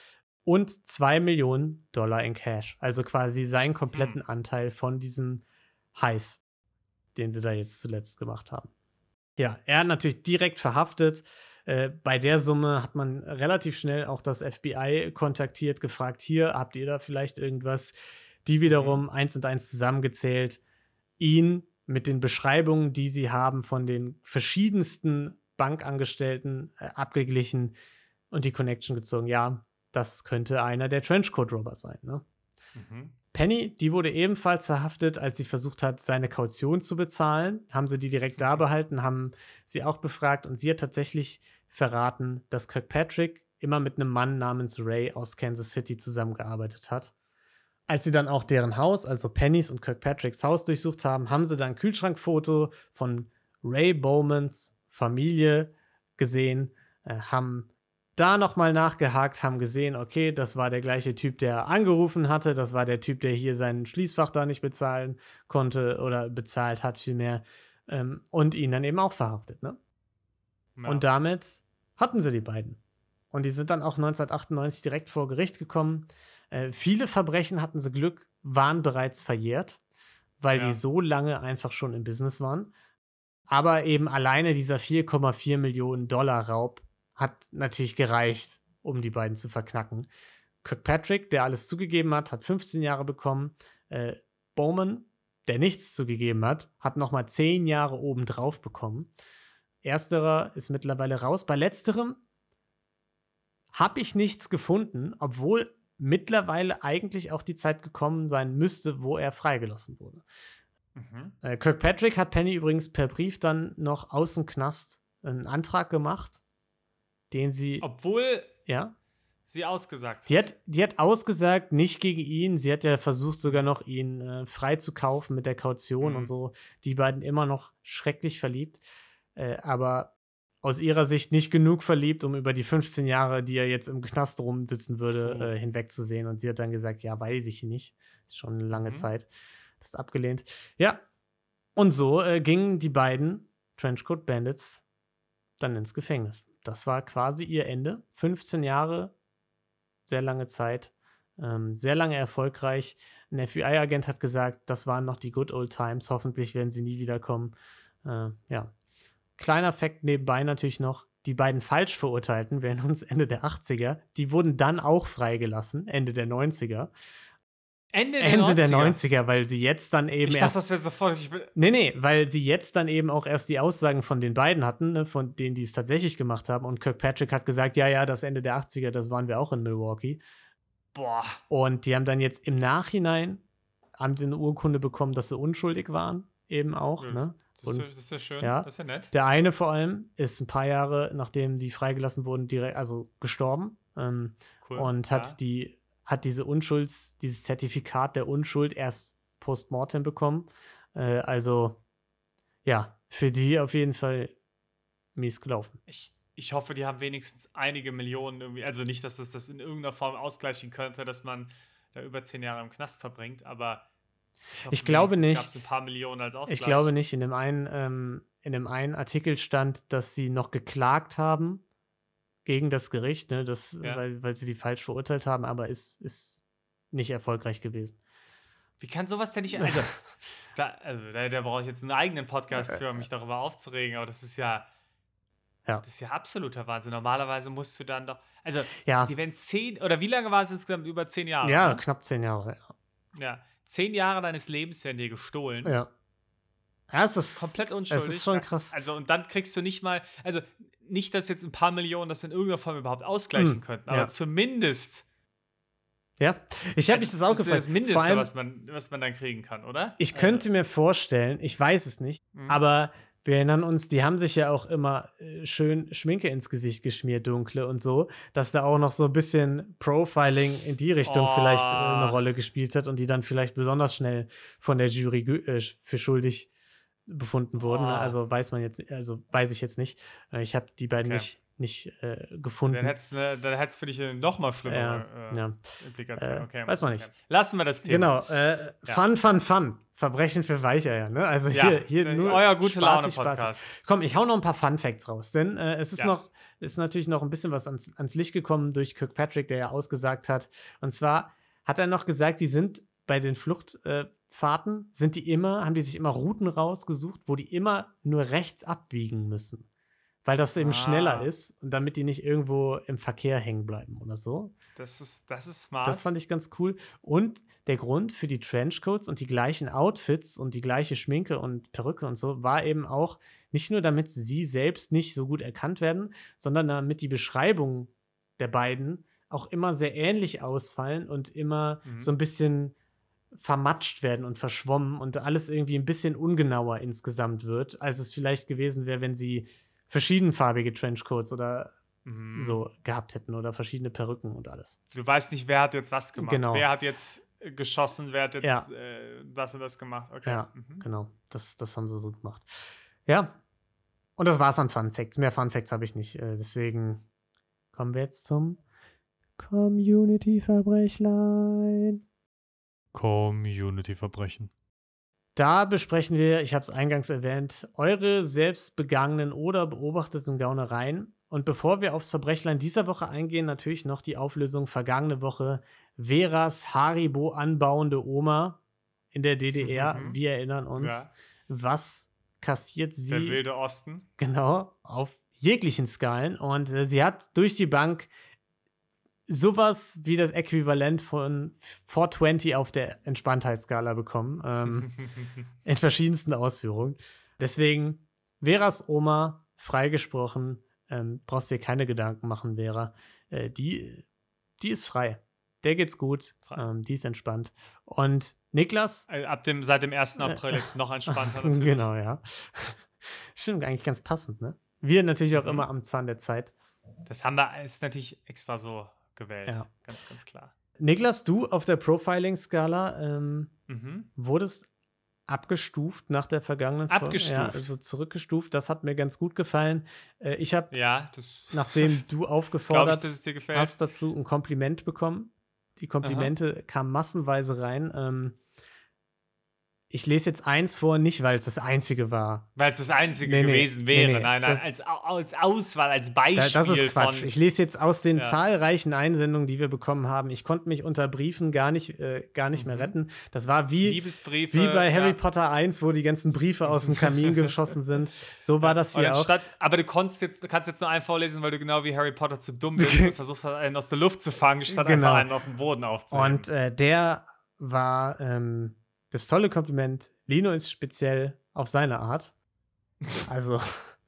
und zwei Millionen Dollar in Cash. Also quasi seinen kompletten Hm. Anteil von diesem Heist, den sie da jetzt zuletzt gemacht haben. Ja, er hat natürlich direkt verhaftet. Äh, bei der Summe hat man relativ schnell auch das F B I kontaktiert, gefragt, hier, habt ihr da vielleicht irgendwas? Die wiederum Mhm. eins und eins zusammengezählt, ihn mit den Beschreibungen, die sie haben von den verschiedensten Bankangestellten äh, abgeglichen und die Connection gezogen. Ja, das könnte einer der Trenchcoat-Robber sein, ne? Mhm. Penny, die wurde ebenfalls verhaftet, als sie versucht hat, seine Kaution zu bezahlen. Haben sie die direkt da behalten, haben sie auch befragt und sie hat tatsächlich verraten, dass Kirkpatrick immer mit einem Mann namens Ray aus Kansas City zusammengearbeitet hat. Als sie dann auch deren Haus, also Pennys und Kirkpatricks Haus durchsucht haben, haben sie dann ein Kühlschrankfoto von Ray Bowmans Familie gesehen, äh, haben da nochmal nachgehakt, haben gesehen, okay, das war der gleiche Typ, der angerufen hatte, das war der Typ, der hier sein Schließfach da nicht bezahlen konnte oder bezahlt hat vielmehr, ähm, und ihn dann eben auch verhaftet, ne? Ja. Und damit hatten sie die beiden. Und die sind dann auch neunzehnhundertachtundneunzig direkt vor Gericht gekommen. Äh, viele Verbrechen, hatten sie Glück, waren bereits verjährt, weil Ja. die so lange einfach schon im Business waren. Aber eben alleine dieser vier Komma vier Millionen Dollar Raub hat natürlich gereicht, um die beiden zu verknacken. Kirkpatrick, der alles zugegeben hat, hat fünfzehn Jahre bekommen. Äh, Bowman, der nichts zugegeben hat, hat nochmal zehn Jahre obendrauf bekommen. Ersterer ist mittlerweile raus. Bei letzterem habe ich nichts gefunden, obwohl mittlerweile eigentlich auch die Zeit gekommen sein müsste, wo er freigelassen wurde. Mhm. Äh, Kirkpatrick hat Penny übrigens per Brief dann noch aus dem Knast einen Antrag gemacht, den sie, Obwohl ja, sie ausgesagt hat. die hat, die hat ausgesagt, nicht gegen ihn. Sie hat ja versucht, sogar noch ihn äh, freizukaufen mit der Kaution Mhm. und so. Die beiden immer noch schrecklich verliebt. Äh, aber aus ihrer Sicht nicht genug verliebt, um über die fünfzehn Jahre, die er jetzt im Knast rumsitzen würde, Puh. äh, hinwegzusehen. Und sie hat dann gesagt, ja, weiß ich nicht. Ist schon eine lange Mhm. Zeit. Das ist abgelehnt. Ja. Und so äh, gingen die beiden Trenchcoat Bandits dann ins Gefängnis. Das war quasi ihr Ende. fünfzehn Jahre, sehr lange Zeit, ähm, sehr lange erfolgreich. Ein F B I-Agent hat gesagt, das waren noch die good old times. Hoffentlich werden sie nie wiederkommen. Äh, ja. Kleiner Fakt nebenbei natürlich noch: Die beiden Falschverurteilten, wir erinnern uns Ende der achtziger, die wurden dann auch freigelassen, Ende der neunziger. Ende der Ende der neunziger. neunziger, weil sie jetzt dann eben Ich erst. dachte, das wäre sofort. Ich will, Nee, nee, weil sie jetzt dann eben auch erst die Aussagen von den beiden hatten, ne, von denen, die es tatsächlich gemacht haben. Und Kirkpatrick hat gesagt, ja, ja, das Ende der achtziger, das waren wir auch in Milwaukee. boah. Und die haben dann jetzt im Nachhinein haben sie eine Urkunde bekommen, dass sie unschuldig waren, eben auch, Ja, ne? Das ist, Und ja, das ist ja schön. ja. Das ist ja nett. der eine vor allem ist ein paar Jahre, nachdem die freigelassen wurden, direkt, also gestorben, ähm, Cool. und hat Ja. die, hat diese Unschulds, dieses Zertifikat der Unschuld erst postmortem bekommen. Äh, also, ja, für die auf jeden Fall mies gelaufen. Ich, ich hoffe, die haben wenigstens einige Millionen irgendwie. Also nicht, dass das das in irgendeiner Form ausgleichen könnte, dass man da über zehn Jahre im Knast verbringt, aber ich hoffe, Ich glaube nicht. gab es ein paar Millionen als Ausgleich. Ich glaube nicht. In dem einen, ähm, in dem einen Artikel stand, dass sie noch geklagt haben gegen das Gericht, ne, das, Ja. weil, weil sie die falsch verurteilt haben, aber ist, ist nicht erfolgreich gewesen. Wie kann sowas denn nicht. Also, da, also da, da brauche ich jetzt einen eigenen Podcast für, um mich darüber aufzuregen, aber das ist ja. Ja. Das ist ja absoluter Wahnsinn. Normalerweise musst du dann doch. Also, Ja, die werden zehn. Oder wie lange war es insgesamt? Über zehn Jahre. ja, Ne? knapp zehn Jahre. Ja. Zehn Jahre deines Lebens werden dir gestohlen. Ja. Ja, ja es ist Komplett unschuldig. Es ist schon Das krass. also, und dann kriegst du nicht mal. Also, nicht, dass jetzt ein paar Millionen das in irgendeiner Form überhaupt ausgleichen Hm, könnten, aber ja. zumindest. Ja, ich habe mich Also, das auch das ist ja gefragt. das Mindeste, Vor allem, was, man, was man dann kriegen kann, oder? ich könnte mir vorstellen, ich weiß es nicht, Mhm. aber wir erinnern uns, die haben sich ja auch immer äh, schön Schminke ins Gesicht geschmiert, dunkle und so, dass da auch noch so ein bisschen Profiling in die Richtung Oh. vielleicht äh, eine Rolle gespielt hat und die dann vielleicht besonders schnell von der Jury ge- äh, für schuldig befunden wurden. Oh. Also weiß man jetzt, also weiß ich jetzt nicht. Äh, ich habe die beiden Okay. nicht nicht äh, gefunden. Dann hätte es ne, dann hätt's für dich eine noch mal schlimmere Ja, äh, ja. Implikation. Äh, Okay. weiß man okay. nicht. Lassen wir das Thema. Genau, äh, Ja. Fun, Fun, Fun. Verbrechen für Weicheier, ne? Also Ja, hier, hier äh, nur euer gute spaßig, Laune-Podcast. spaßig. Komm, ich hau noch ein paar Fun Facts raus, denn äh, es ist Ja. noch, ist natürlich noch ein bisschen was ans, ans Licht gekommen durch Kirkpatrick, der ja ausgesagt hat. Und zwar hat er noch gesagt, die sind bei den Fluchtfahrten, äh, sind die immer, haben die sich immer Routen rausgesucht, wo die immer nur rechts abbiegen müssen. Weil das eben Ah. schneller ist und damit die nicht irgendwo im Verkehr hängen bleiben oder so. Das ist, das ist smart. Das fand ich ganz cool. Und der Grund für die Trenchcoats und die gleichen Outfits und die gleiche Schminke und Perücke und so war eben auch nicht nur, damit sie selbst nicht so gut erkannt werden, sondern damit die Beschreibungen der beiden auch immer sehr ähnlich ausfallen und immer Mhm. so ein bisschen vermatscht werden und verschwommen und alles irgendwie ein bisschen ungenauer insgesamt wird, als es vielleicht gewesen wäre, wenn sie verschiedenfarbige Trenchcoats oder Mhm. so gehabt hätten oder verschiedene Perücken und alles. Du weißt nicht, wer hat jetzt was gemacht. Genau. Wer hat jetzt äh, geschossen, wer hat jetzt Ja. äh, das und das gemacht. Okay. Ja, Mhm. genau. Das, das haben sie so gemacht. Ja. Und das war's an Fun Facts. Mehr Fun Facts habe ich nicht. Äh, deswegen kommen wir jetzt zum Community-Verbrechlein. Community-Verbrechen. Da besprechen wir, ich habe es eingangs erwähnt, eure selbst begangenen oder beobachteten Gaunereien. Und bevor wir aufs Verbrechlein dieser Woche eingehen, natürlich noch die Auflösung vergangene Woche. Veras Haribo anbauende Oma in der D D R. Mhm. Wir erinnern uns. Ja. Was kassiert Der sie? wilde Osten. Genau, auf jeglichen Skalen. Und äh, sie hat durch die Bank sowas wie das Äquivalent von vierhundertzwanzig auf der Entspanntheitsskala bekommen. Ähm, in verschiedensten Ausführungen. Deswegen, Veras Oma, freigesprochen, ähm, brauchst dir keine Gedanken machen, Vera. Äh, die, die ist frei. Der geht's gut. Ähm, die ist entspannt. Und Niklas. Äh, Ab dem, seit dem ersten April jetzt noch entspannter natürlich. Genau, ja. Stimmt, eigentlich ganz passend, ne? Wir natürlich auch Mhm. immer am Zahn der Zeit. Das haben wir ist natürlich extra so gewählt. Ja. Ganz, ganz klar. Niklas, du auf der Profiling-Skala ähm, Mhm. wurdest abgestuft nach der vergangenen Folge. Abgestuft. Ja, also zurückgestuft. Das hat mir ganz gut gefallen. Äh, ich habe, Ja, das, nachdem du das glaube ich, aufgefordert dass es dir gefällt. hast dazu, ein Kompliment bekommen. Die Komplimente kamen massenweise rein. Ähm, ich lese jetzt eins vor, nicht weil es das einzige war. Weil es das Einzige Nee, nee, gewesen nee, wäre. nee, nein, nein, das- als, Au- als Auswahl, als Da, Beispiel das ist Quatsch. von. Ich lese jetzt aus den Ja. zahlreichen Einsendungen, die wir bekommen haben. Ich konnte mich unter Briefen gar nicht, äh, gar nicht mehr Mhm. retten. Das war wie, Liebesbriefe. wie bei Harry ja. Potter eins, wo die ganzen Briefe aus dem Kamin geschossen sind. So war das Und hier auch. anstatt, aber du konntest jetzt, du kannst jetzt nur einen vorlesen, weil du genau wie Harry Potter zu dumm bist und versuchst halt einen aus der Luft zu fangen, statt Genau. einfach einen auf den Boden aufzuheben. Und äh, der war ähm, das tolle Kompliment. Lino ist speziell auf seine Art. Also,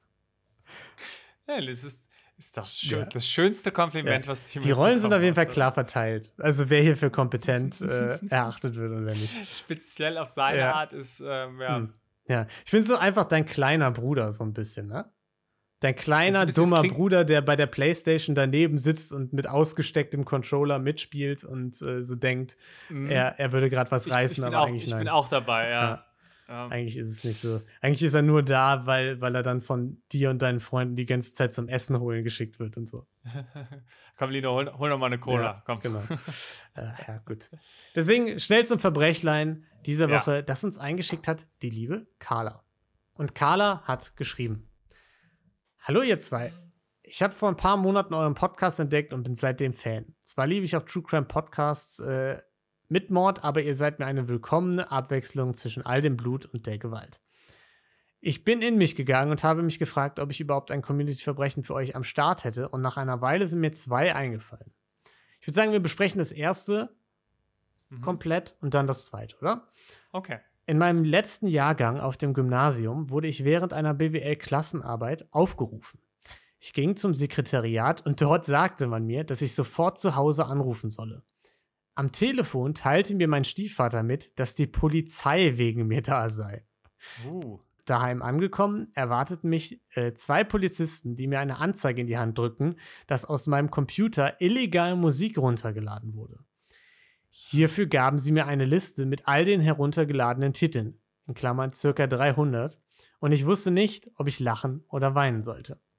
ja, das ist, ist doch schön, Ja. das schönste Kompliment, was du die jemals Rollen sind bekommen auf jeden Fall hast, klar verteilt. Also, wer hier für kompetent äh, erachtet wird und wer nicht. oder? Speziell auf seine Ja. Art ist, ähm, ja. Hm. Ja, ich bin so einfach dein kleiner Bruder, so ein bisschen, ne? Dein kleiner, Das- das- das dummer klingt- Bruder, der bei der Playstation daneben sitzt und mit ausgestecktem Controller mitspielt und äh, so denkt, Mhm. er, er würde gerade was ich, reißen, ich, bin aber auch, eigentlich ich nein. bin auch dabei, ja. Ja. Ja. Eigentlich ist es nicht so. Eigentlich ist er nur da, weil, weil er dann von dir und deinen Freunden die ganze Zeit zum Essen holen geschickt wird und so. Komm, Lino, hol, hol noch mal eine Cola. Ja, Komm. genau. äh, ja, gut. Deswegen schnell zum Verbrechlein dieser Ja. Woche, das uns eingeschickt hat, die liebe Carla. Und Carla hat geschrieben: Hallo ihr zwei. Ich habe vor ein paar Monaten euren Podcast entdeckt und bin seitdem Fan. Zwar liebe ich auch True Crime Podcasts äh, mit Mord, aber ihr seid mir eine willkommene Abwechslung zwischen all dem Blut und der Gewalt. Ich bin in mich gegangen und habe mich gefragt, ob ich überhaupt ein Community-Verbrechen für euch am Start hätte, und nach einer Weile sind mir zwei eingefallen. Ich würde sagen, wir besprechen das erste Mhm. komplett und dann das zweite, oder? Okay. In meinem letzten Jahrgang auf dem Gymnasium wurde ich während einer B W L-Klassenarbeit aufgerufen. Ich ging zum Sekretariat und dort sagte man mir, dass ich sofort zu Hause anrufen solle. Am Telefon teilte mir mein Stiefvater mit, dass die Polizei wegen mir da sei. Uh. Daheim angekommen, erwarteten mich äh, zwei Polizisten, die mir eine Anzeige in die Hand drückten, dass aus meinem Computer illegal Musik runtergeladen wurde. Hierfür gaben sie mir eine Liste mit all den heruntergeladenen Titeln, in Klammern circa dreihundert, und ich wusste nicht, ob ich lachen oder weinen sollte.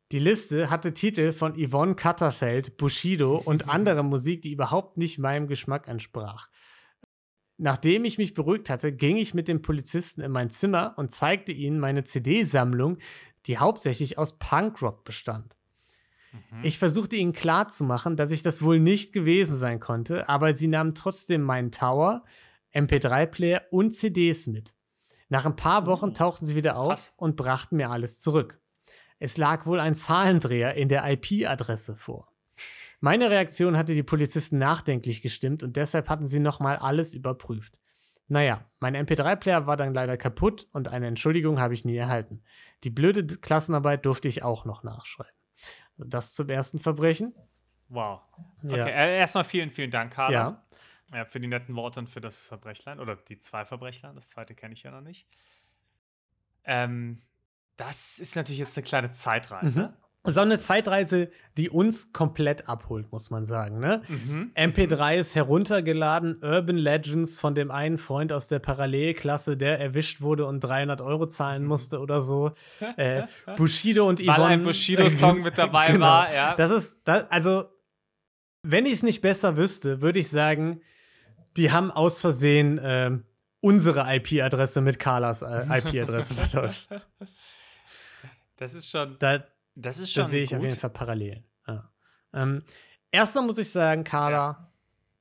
Die Liste hatte Titel von Yvonne Katterfeld, Bushido und andere Musik, die überhaupt nicht meinem Geschmack entsprach. Nachdem ich mich beruhigt hatte, ging ich mit dem Polizisten in mein Zimmer und zeigte ihnen meine C D-Sammlung, die hauptsächlich aus Punkrock bestand. Mhm. Ich versuchte ihnen klarzumachen, dass ich das wohl nicht gewesen sein konnte, aber sie nahmen trotzdem meinen Tower, M P drei Player und C Ds mit. Nach ein paar Wochen Oh, tauchten sie wieder auf krass. und brachten mir alles zurück. Es lag wohl ein Zahlendreher in der I P-Adresse vor. Meine Reaktion hatte die Polizisten nachdenklich gestimmt und deshalb hatten sie nochmal alles überprüft. Naja, mein M P drei Player war dann leider kaputt und eine Entschuldigung habe ich nie erhalten. Die blöde Klassenarbeit durfte ich auch noch nachschreiben. Das zum ersten Verbrechen. Wow. Ja. Okay, äh, erstmal vielen, vielen Dank, Carla. Ja. Ja, für die netten Worte und für das Verbrechlein. Oder die zwei Verbrechlein. Das zweite kenne ich ja noch nicht. Ähm, das ist natürlich jetzt eine kleine Zeitreise. Mhm. So eine Zeitreise, die uns komplett abholt, muss man sagen. Ne? Mhm. M P drei ist heruntergeladen, Urban Legends von dem einen Freund aus der Parallelklasse, der erwischt wurde und dreihundert Euro zahlen musste oder so. Äh, Bushido und Yvonne. Weil ein Bushido-Song mit dabei Genau. war, ja. Das ist, das, also, wenn ich es nicht besser wüsste, würde ich sagen, die haben aus Versehen ähm, unsere I P-Adresse mit Carlas äh, I P-Adresse vertauscht. Das ist schon, Da, das ist da schon sehe ich gut. auf jeden Fall Parallelen. Ja. Ähm, erstmal muss ich sagen, Carla,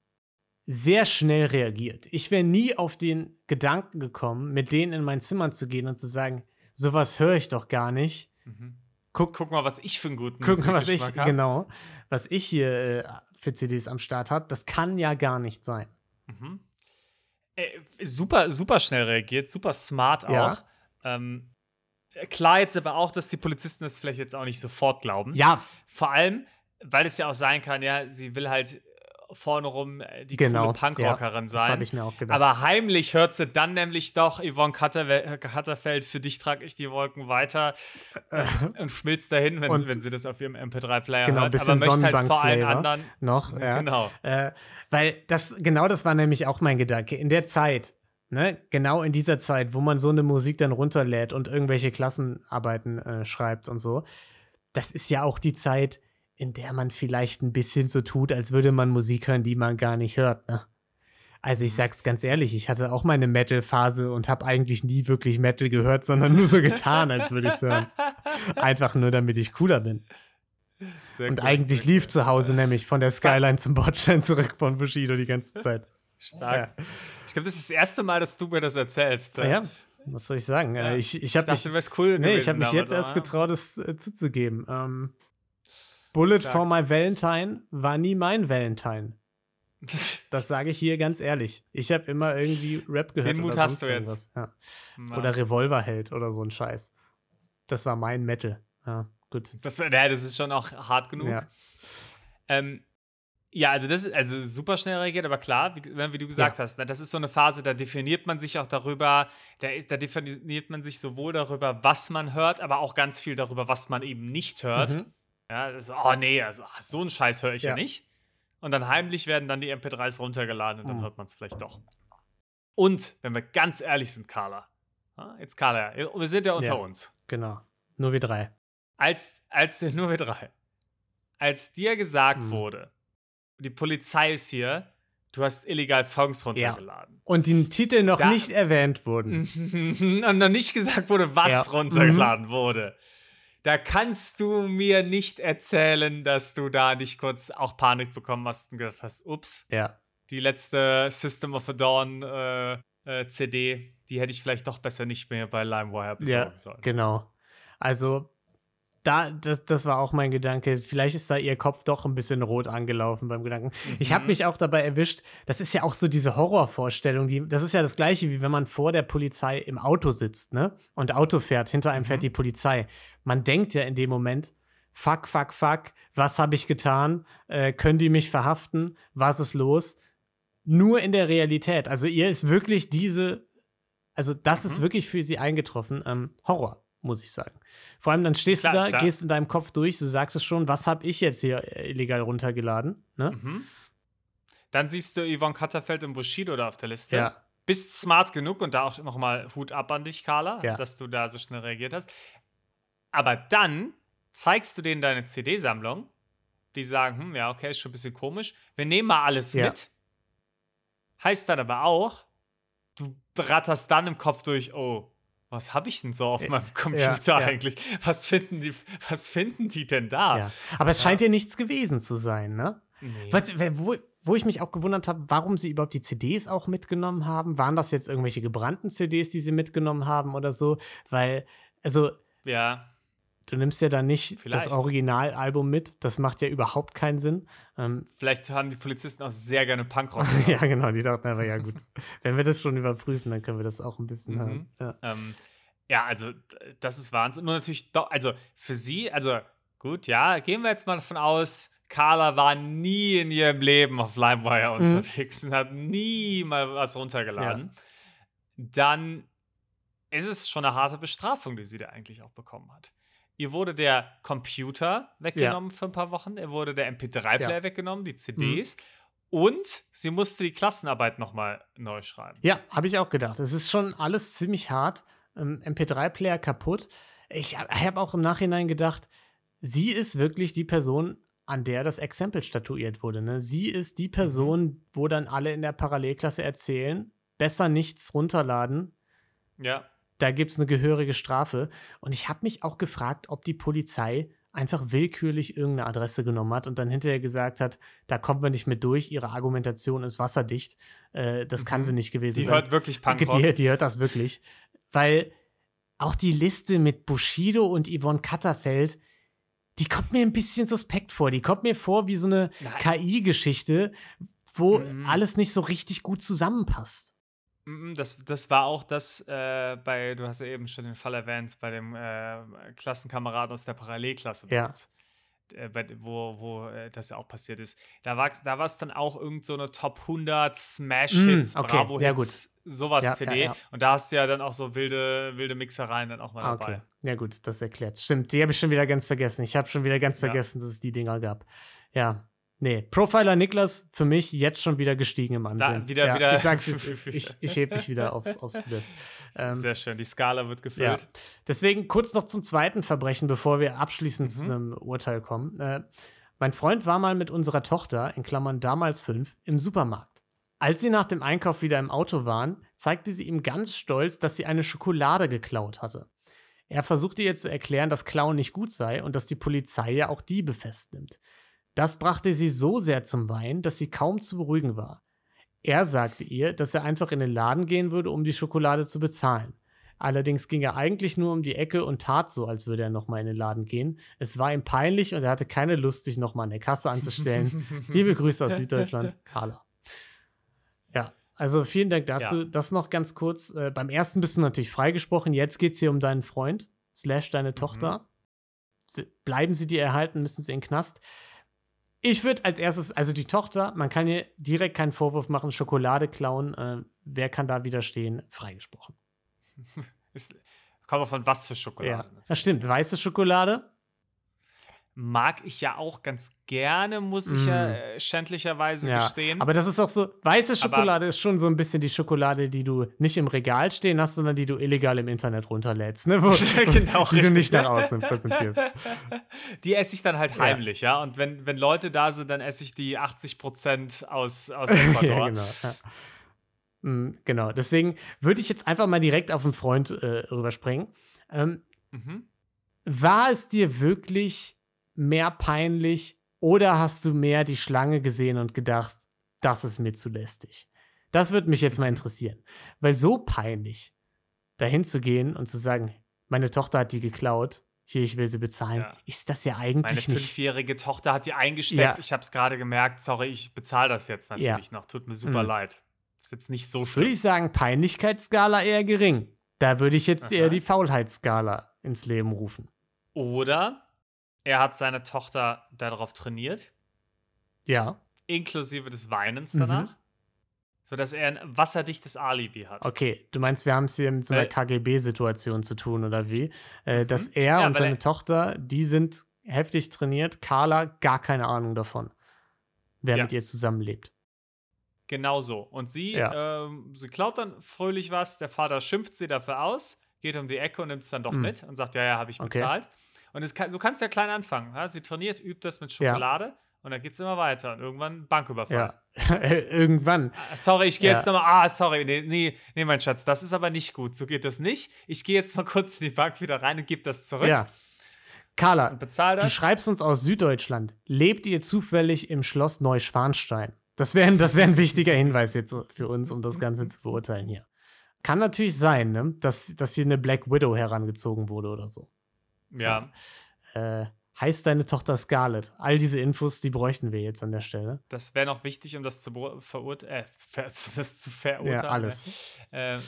sehr schnell reagiert. Ich wäre nie auf den Gedanken gekommen, mit denen in mein Zimmer zu gehen und zu sagen, sowas höre ich doch gar nicht. Mhm. Guck, Guck mal, was ich für einen guten guck mal, was ich, Musikgeschmack hab. genau, was ich hier äh, für C Ds am Start habe. Das kann ja gar nicht sein. Mhm. Äh, super, super schnell reagiert, super smart auch. Ja. Ähm, klar jetzt aber auch, dass die Polizisten das vielleicht jetzt auch nicht sofort glauben. Ja, Vor allem, weil es ja auch sein kann, ja, sie will halt äh, vorne rum äh, die genau. coole Punkrockerin ja, sein. Das habe ich mir auch gedacht. Aber heimlich hört sie dann nämlich doch Yvonne Katterwe- Katterfeld, für dich trage ich die Wolken weiter äh, und schmilzt dahin, wenn, und- sie, wenn sie das auf ihrem M P drei Player Genau, hört. bisschen Aber möchte halt vor allen Sonnenbank-Flavor anderen noch. Ja. Genau. Äh, weil das, genau das war nämlich auch mein Gedanke. In der Zeit, ne, genau in dieser Zeit, wo man so eine Musik dann runterlädt und irgendwelche Klassenarbeiten äh, schreibt und so, das ist ja auch die Zeit, in der man vielleicht ein bisschen so tut, als würde man Musik hören, die man gar nicht hört. Ne? Also ich sag's ganz ehrlich, ich hatte auch meine Metal-Phase und habe eigentlich nie wirklich Metal gehört, sondern nur so getan, als würde ich's hören. Einfach nur, damit ich cooler bin. Sehr Und cool, eigentlich sehr lief cool. zu Hause nämlich von der Skyline zum Bordstein zurück von Bushido die ganze Zeit. Stark. Ich glaube, das ist das erste Mal, dass du mir das erzählst. Ja, ja, was soll ich sagen? Ja. Äh, Ich, ich Ich habe dachte, mich, du wärst cool nee, gewesen. ich hab mich damals, jetzt erst aber- getraut, es äh, zuzugeben. Ähm, Bullet Stark. for my Valentine war nie mein Valentine. Das sage ich hier ganz ehrlich. Ich habe immer irgendwie Rap gehört Den Mut oder hast sonst du jetzt. irgendwas. Ja. Ja. Oder Revolverheld oder so ein Scheiß. Das war mein Metal. Ja, gut. Das, ja, das ist schon auch hart genug. Ja. Ähm, ja, also das ist also super schnell reagiert, aber klar, wie, wie du gesagt Ja. hast, ne, das ist so eine Phase, da definiert man sich auch darüber, da, ist, da definiert man sich sowohl darüber, was man hört, aber auch ganz viel darüber, was man eben nicht hört. Mhm. Ja, also, oh nee, also ach, so einen Scheiß höre ich ja. Ja. nicht. Und dann heimlich werden dann die M P dreis runtergeladen und dann Mhm. hört man es vielleicht doch. Und, wenn wir ganz ehrlich sind, Carla, ja, jetzt Carla, wir sind ja unter Ja. uns. Genau. Nur wir drei. Als, als der nur wir drei, als dir gesagt Mhm. wurde, die Polizei ist hier, du hast illegal Songs runtergeladen. Und die Titel noch Da- nicht erwähnt wurden. Und noch nicht gesagt wurde, was Ja. runtergeladen wurde. Da kannst du mir nicht erzählen, dass du da nicht kurz auch Panik bekommen hast und gedacht hast, ups, Ja. die letzte System of a Dawn äh, äh, C D, die hätte ich vielleicht doch besser nicht mehr bei LimeWire besorgen Ja, sollen. genau. Also, da, das, das war auch mein Gedanke. Vielleicht ist da ihr Kopf doch ein bisschen rot angelaufen beim Gedanken. Ich habe Mhm. mich auch dabei erwischt, das ist ja auch so diese Horrorvorstellung, die, das ist ja das Gleiche, wie wenn man vor der Polizei im Auto sitzt, ne? Und Auto fährt, hinter einem Mhm. fährt die Polizei. Man denkt ja in dem Moment, fuck, fuck, fuck, was habe ich getan? Äh, können die mich verhaften? Was ist los? Nur in der Realität. Also ihr ist wirklich diese, also das ist Mhm. wirklich für sie eingetroffen. Ähm, Horror, muss ich sagen. Vor allem dann stehst Klar, du da, da- gehst in deinem Kopf durch, du sagst es schon, was habe ich jetzt hier äh, illegal runtergeladen? Ne? Mhm. Dann siehst du Yvonne Katterfeld und Bushido da auf der Liste. Ja. Bist smart genug und da auch nochmal Hut ab an dich, Carla, Ja. dass du da so schnell reagiert hast. Aber dann zeigst du denen deine C D-Sammlung, die sagen, hm, ja, okay, ist schon ein bisschen komisch. Wir nehmen mal alles Ja. mit. Heißt dann aber auch, du ratterst dann im Kopf durch, oh, was habe ich denn so auf meinem Computer ja. eigentlich? Was finden die, was finden die denn da? Ja. Aber es scheint ja nichts gewesen zu sein, ne? Nee. Was, wo, wo ich mich auch gewundert habe, warum sie überhaupt die C Ds auch mitgenommen haben. Waren das jetzt irgendwelche gebrannten C Ds, die sie mitgenommen haben oder so? Weil, also, Ja, du nimmst ja dann nicht Vielleicht. das Originalalbum mit. Das macht ja überhaupt keinen Sinn. Ähm, vielleicht haben die Polizisten auch sehr gerne Punkrock ja, gehört. genau, die dachten aber, ja gut. Wenn wir das schon überprüfen, dann können wir das auch ein bisschen Mhm. hören. Ja. Ähm, ja, also d- das ist Wahnsinn. Nur natürlich, doch, also für sie, also gut, ja, gehen wir jetzt mal davon aus, Carla war nie in ihrem Leben auf LimeWire Mhm. unterwegs und hat nie mal was runtergeladen. Dann ist es schon eine harte Bestrafung, die sie da eigentlich auch bekommen hat. Ihr wurde der Computer weggenommen für ein paar Wochen, ihr wurde der M P drei Player Ja. weggenommen, die C Ds und sie musste die Klassenarbeit nochmal neu schreiben. Ja, habe ich auch gedacht. Es ist schon alles ziemlich hart. Ähm, M P drei Player kaputt. Ich habe hab auch im Nachhinein gedacht, sie ist wirklich die Person, an der das Exempel statuiert wurde. Ne? Sie ist die Person, wo dann alle in der Parallelklasse erzählen, besser nichts runterladen, Ja. da gibt es eine gehörige Strafe. Und ich habe mich auch gefragt, ob die Polizei einfach willkürlich irgendeine Adresse genommen hat und dann hinterher gesagt hat, da kommt man nicht mit durch, ihre Argumentation ist wasserdicht. Äh, das kann Mhm. sie nicht gewesen Die sein. hört wirklich Punkrock. Die, die hört das wirklich. Weil auch die Liste mit Bushido und Yvonne Katterfeld, die kommt mir ein bisschen suspekt vor. Die kommt mir vor wie so eine Nein. K I-Geschichte, wo Mhm. alles nicht so richtig gut zusammenpasst. Mhm, Das, das war auch das bei, äh, du hast ja eben schon den Fall erwähnt, bei dem äh, Klassenkameraden aus der Parallelklasse bei Ja. uns, äh, bei, wo, wo äh, das ja auch passiert ist. Da war es da war's dann auch irgend so eine Top hundert Smash-Hits, Mm, okay, Bravo-Hits, ja, gut. sowas Ja, C ja, D. ja. Und da hast du ja dann auch so wilde, wilde Mixereien dann auch mal Ah, dabei. okay. Ja, gut, das erklärt. Stimmt, die habe ich schon wieder ganz vergessen. Ich habe schon wieder ganz Ja. vergessen, dass es die Dinger gab. Ja. Nee, Profiler Niklas für mich jetzt schon wieder gestiegen im Ansehen. wieder- ja, wieder- Ich sag's, es ist, ich, ich heb dich wieder aufs, aufs Podest. Ähm, Sehr schön, die Skala wird ja. gefüllt. Deswegen kurz noch zum zweiten Verbrechen, bevor wir abschließend Mhm. zu einem Urteil kommen. Äh, mein Freund war mal mit unserer Tochter, in Klammern damals fünf, im Supermarkt. Als sie nach dem Einkauf wieder im Auto waren, zeigte sie ihm ganz stolz, dass sie eine Schokolade geklaut hatte. Er versuchte ihr zu erklären, dass Klauen nicht gut sei und dass die Polizei ja auch Diebe festnimmt. Das brachte sie so sehr zum Weinen, dass sie kaum zu beruhigen war. Er sagte ihr, dass er einfach in den Laden gehen würde, um die Schokolade zu bezahlen. Allerdings ging er eigentlich nur um die Ecke und tat so, als würde er nochmal in den Laden gehen. Es war ihm peinlich und er hatte keine Lust, sich nochmal an der Kasse anzustellen. Liebe Grüße aus Süddeutschland, Carla. Ja, also vielen Dank dazu. Ja. Das noch ganz kurz. Äh, beim ersten bist du natürlich freigesprochen. Jetzt geht es hier um deinen Freund, slash deine Tochter. Sie, bleiben sie dir erhalten, müssen sie in den Knast. Ich würde als erstes, also die Tochter, man kann ihr direkt keinen Vorwurf machen, Schokolade klauen. Äh, wer kann da widerstehen? Freigesprochen. Ist, kommt auch von was für Schokolade. Ja, natürlich. das stimmt. Weiße Schokolade? Mag ich ja auch ganz gerne, muss ich ja Mm. äh, schändlicherweise Ja, gestehen. aber das ist auch so, weiße Aber- Schokolade ist schon so ein bisschen die Schokolade, die du nicht im Regal stehen hast, sondern die du illegal im Internet runterlädst, ne? Wo, Genau, die du richtig. nicht nach außen präsentierst. Die esse ich dann halt Ja. heimlich, ja. Und wenn, wenn Leute da sind, dann esse ich die achtzig Prozent aus, aus Ecuador. ja, genau. Ja. Mm, genau, deswegen würde ich jetzt einfach mal direkt auf einen Freund äh, rüberspringen. Ähm, Mhm. war es dir wirklich mehr peinlich oder hast du mehr die Schlange gesehen und gedacht, das ist mir zu lästig? Das würde mich jetzt mal Mhm. interessieren. Weil so peinlich, dahin zu gehen und zu sagen, meine Tochter hat die geklaut, hier, ich will sie bezahlen, Ja. ist das ja Meine eigentlich nicht. fünfjährige Tochter hat die eingesteckt. Ja. Ich habe es gerade gemerkt. Sorry, ich bezahle das jetzt natürlich noch. Tut mir super Mhm. leid. Ist jetzt nicht so Würde schlimm. ich sagen, Peinlichkeitsskala eher gering. Da würde ich jetzt Aha. eher die Faulheitsskala ins Leben rufen. Oder er hat seine Tochter darauf trainiert, Ja, inklusive des Weinens Mhm. danach, sodass er ein wasserdichtes Alibi hat. okay. Du meinst, wir haben es hier mit so einer Weil- K G B-Situation zu tun, oder wie? Äh, dass er Ja, und weil seine er- Tochter, die sind heftig trainiert. Carla, gar keine Ahnung davon, wer Ja. mit ihr zusammenlebt. Genau so. Und sie, Ja. ähm, sie klaut dann fröhlich was, der Vater schimpft sie dafür aus, geht um die Ecke und nimmt es dann doch Mhm. mit und sagt, ja, ja, habe ich Okay. bezahlt. Und es kann, du kannst ja klein anfangen. Ja? Sie trainiert, übt das mit Schokolade ja. und dann geht es immer weiter. Und irgendwann Banküberfall. Ja, irgendwann. Ah, sorry, ich gehe ja. jetzt nochmal. Ah, sorry, nee, nee, nee, mein Schatz, das ist aber nicht gut. So geht das nicht. Ich gehe jetzt mal kurz in die Bank wieder rein und gebe das zurück. Ja. Carla, und bezahl das. Du schreibst uns aus Süddeutschland. Lebt ihr zufällig im Schloss Neuschwanstein? Das wäre das wär ein wichtiger Hinweis jetzt für uns, um das Ganze zu beurteilen hier. Kann natürlich sein, ne? dass, dass hier eine Black Widow herangezogen wurde oder so. Ja. ja. Äh, heißt deine Tochter Scarlett? All diese Infos, die bräuchten wir jetzt an der Stelle. Das wäre noch wichtig, um das zu, verurt äh, ver das zu verurteilen. Ja, alles. Äh,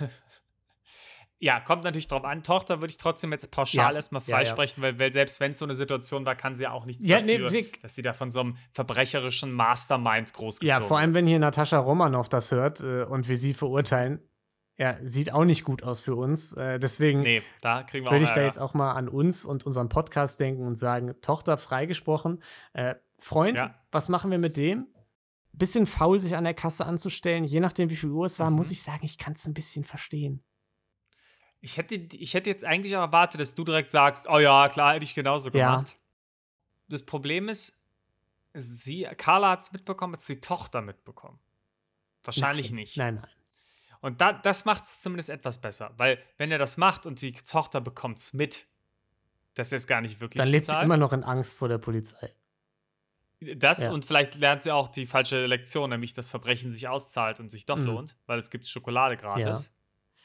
ja, kommt natürlich drauf an. Tochter würde ich trotzdem jetzt pauschal ja. erstmal freisprechen, ja, ja. weil, weil selbst wenn es so eine Situation war, kann sie ja auch nichts ja, dafür, nee, dass sie da von so einem verbrecherischen Mastermind großgezogen Ja, vor allem, wenn hier Natascha Romanoff das hört äh, und wir sie verurteilen. Ja, sieht auch nicht gut aus für uns. Äh, deswegen nee, da kriegen wir würde ich auch da jetzt auch mal an uns und unseren Podcast denken und sagen, Tochter freigesprochen. Äh, Freund, ja. was machen wir mit dem? Bisschen faul, sich an der Kasse anzustellen. Je nachdem, wie viel Uhr es war, mhm. muss ich sagen, ich kann es ein bisschen verstehen. Ich hätte, ich hätte jetzt eigentlich auch erwartet, dass du direkt sagst, oh ja, klar, hätte ich genauso gemacht. Ja. Das Problem ist, sie, Carla hat es mitbekommen, hat die Tochter mitbekommen. Wahrscheinlich nein, nicht. Nein, nein. Und da, das macht es zumindest etwas besser. Weil, wenn er das macht und die Tochter bekommt es mit, dass er es gar nicht wirklich Dann lebt bezahlt, sie immer noch in Angst vor der Polizei. Das ja. und vielleicht lernt sie auch die falsche Lektion, nämlich, dass Verbrechen sich auszahlt und sich doch mhm. lohnt, weil es gibt Schokolade gratis. Ja.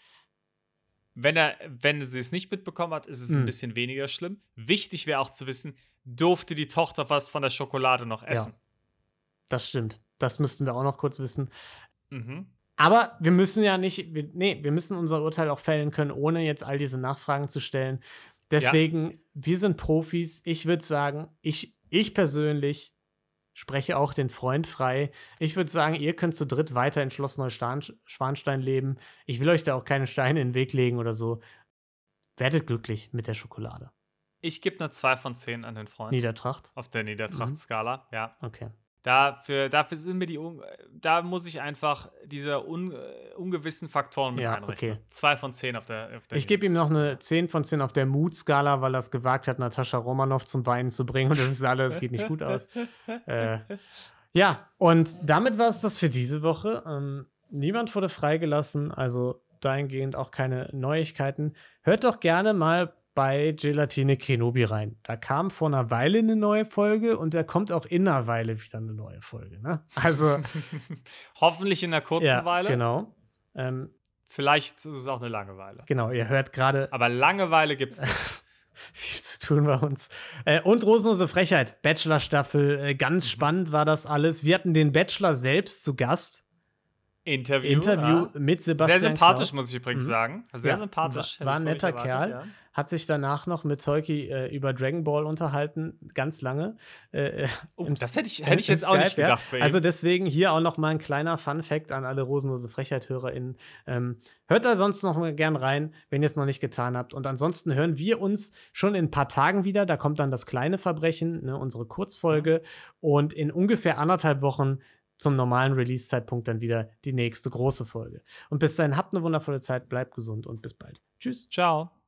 Wenn, er, wenn sie es nicht mitbekommen hat, ist es mhm. ein bisschen weniger schlimm. Wichtig wäre auch zu wissen, durfte die Tochter was von der Schokolade noch essen? Ja. Das stimmt. Das müssten wir auch noch kurz wissen. Mhm. Aber wir müssen ja nicht, wir, nee, wir müssen unser Urteil auch fällen können, ohne jetzt all diese Nachfragen zu stellen. Deswegen, ja. wir sind Profis. Ich würde sagen, ich, ich persönlich spreche auch den Freund frei. Ich würde sagen, ihr könnt zu dritt weiter in Schloss Neuschwanstein leben. Ich will euch da auch keine Steine in den Weg legen oder so. Werdet glücklich mit der Schokolade. Ich gebe eine zwei von zehn an den Freund. Niedertracht? Auf der Niedertracht-Skala, mhm. ja. Okay. Dafür, dafür sind mir die, da muss ich einfach diese un, ungewissen Faktoren mit ja, einrechnen. Okay. Zwei von zehn auf der, auf der Ich gebe ihm noch eine zehn von zehn auf der Mut-Skala, weil er es gewagt hat, Natascha Romanoff zum Weinen zu bringen. Und das ist alles, das geht nicht gut aus. äh, ja, und damit war es das für diese Woche. Ähm, niemand wurde freigelassen, also dahingehend auch keine Neuigkeiten. Hört doch gerne mal bei Gelatine Kenobi rein. Da kam vor einer Weile eine neue Folge und da kommt auch in einer Weile wieder eine neue Folge. Ne? Also hoffentlich in einer kurzen ja, Weile. Genau. Ähm, Vielleicht ist es auch eine Langeweile. Genau, ihr hört gerade. Aber Langeweile gibt's nicht. Viel zu tun bei uns. Äh, und Rosenlose Frechheit, Bachelor-Staffel. Äh, ganz mhm. spannend war das alles. Wir hatten den Bachelor selbst zu Gast. Interview, Interview ja. mit Sebastian Sehr sympathisch, Klaus. muss ich übrigens mhm. sagen. Sehr ja, sympathisch. War, war ein netter erwartet, Kerl. Ja. Hat sich danach noch mit Tolki äh, über Dragon Ball unterhalten, ganz lange. Äh, oh, im, das hätte ich, hätte ich jetzt Skype, auch nicht gedacht. Ja. Also deswegen hier auch noch mal ein kleiner Fun-Fact an alle Rosenlose Frechheit-HörerInnen. Ähm, hört da sonst noch mal gern rein, wenn ihr es noch nicht getan habt. Und ansonsten hören wir uns schon in ein paar Tagen wieder. Da kommt dann das kleine Verbrechen, ne, unsere Kurzfolge. Mhm. Und in ungefähr anderthalb Wochen zum normalen Release-Zeitpunkt dann wieder die nächste große Folge. Und bis dahin, habt eine wundervolle Zeit, bleibt gesund und bis bald. Tschüss. Ciao.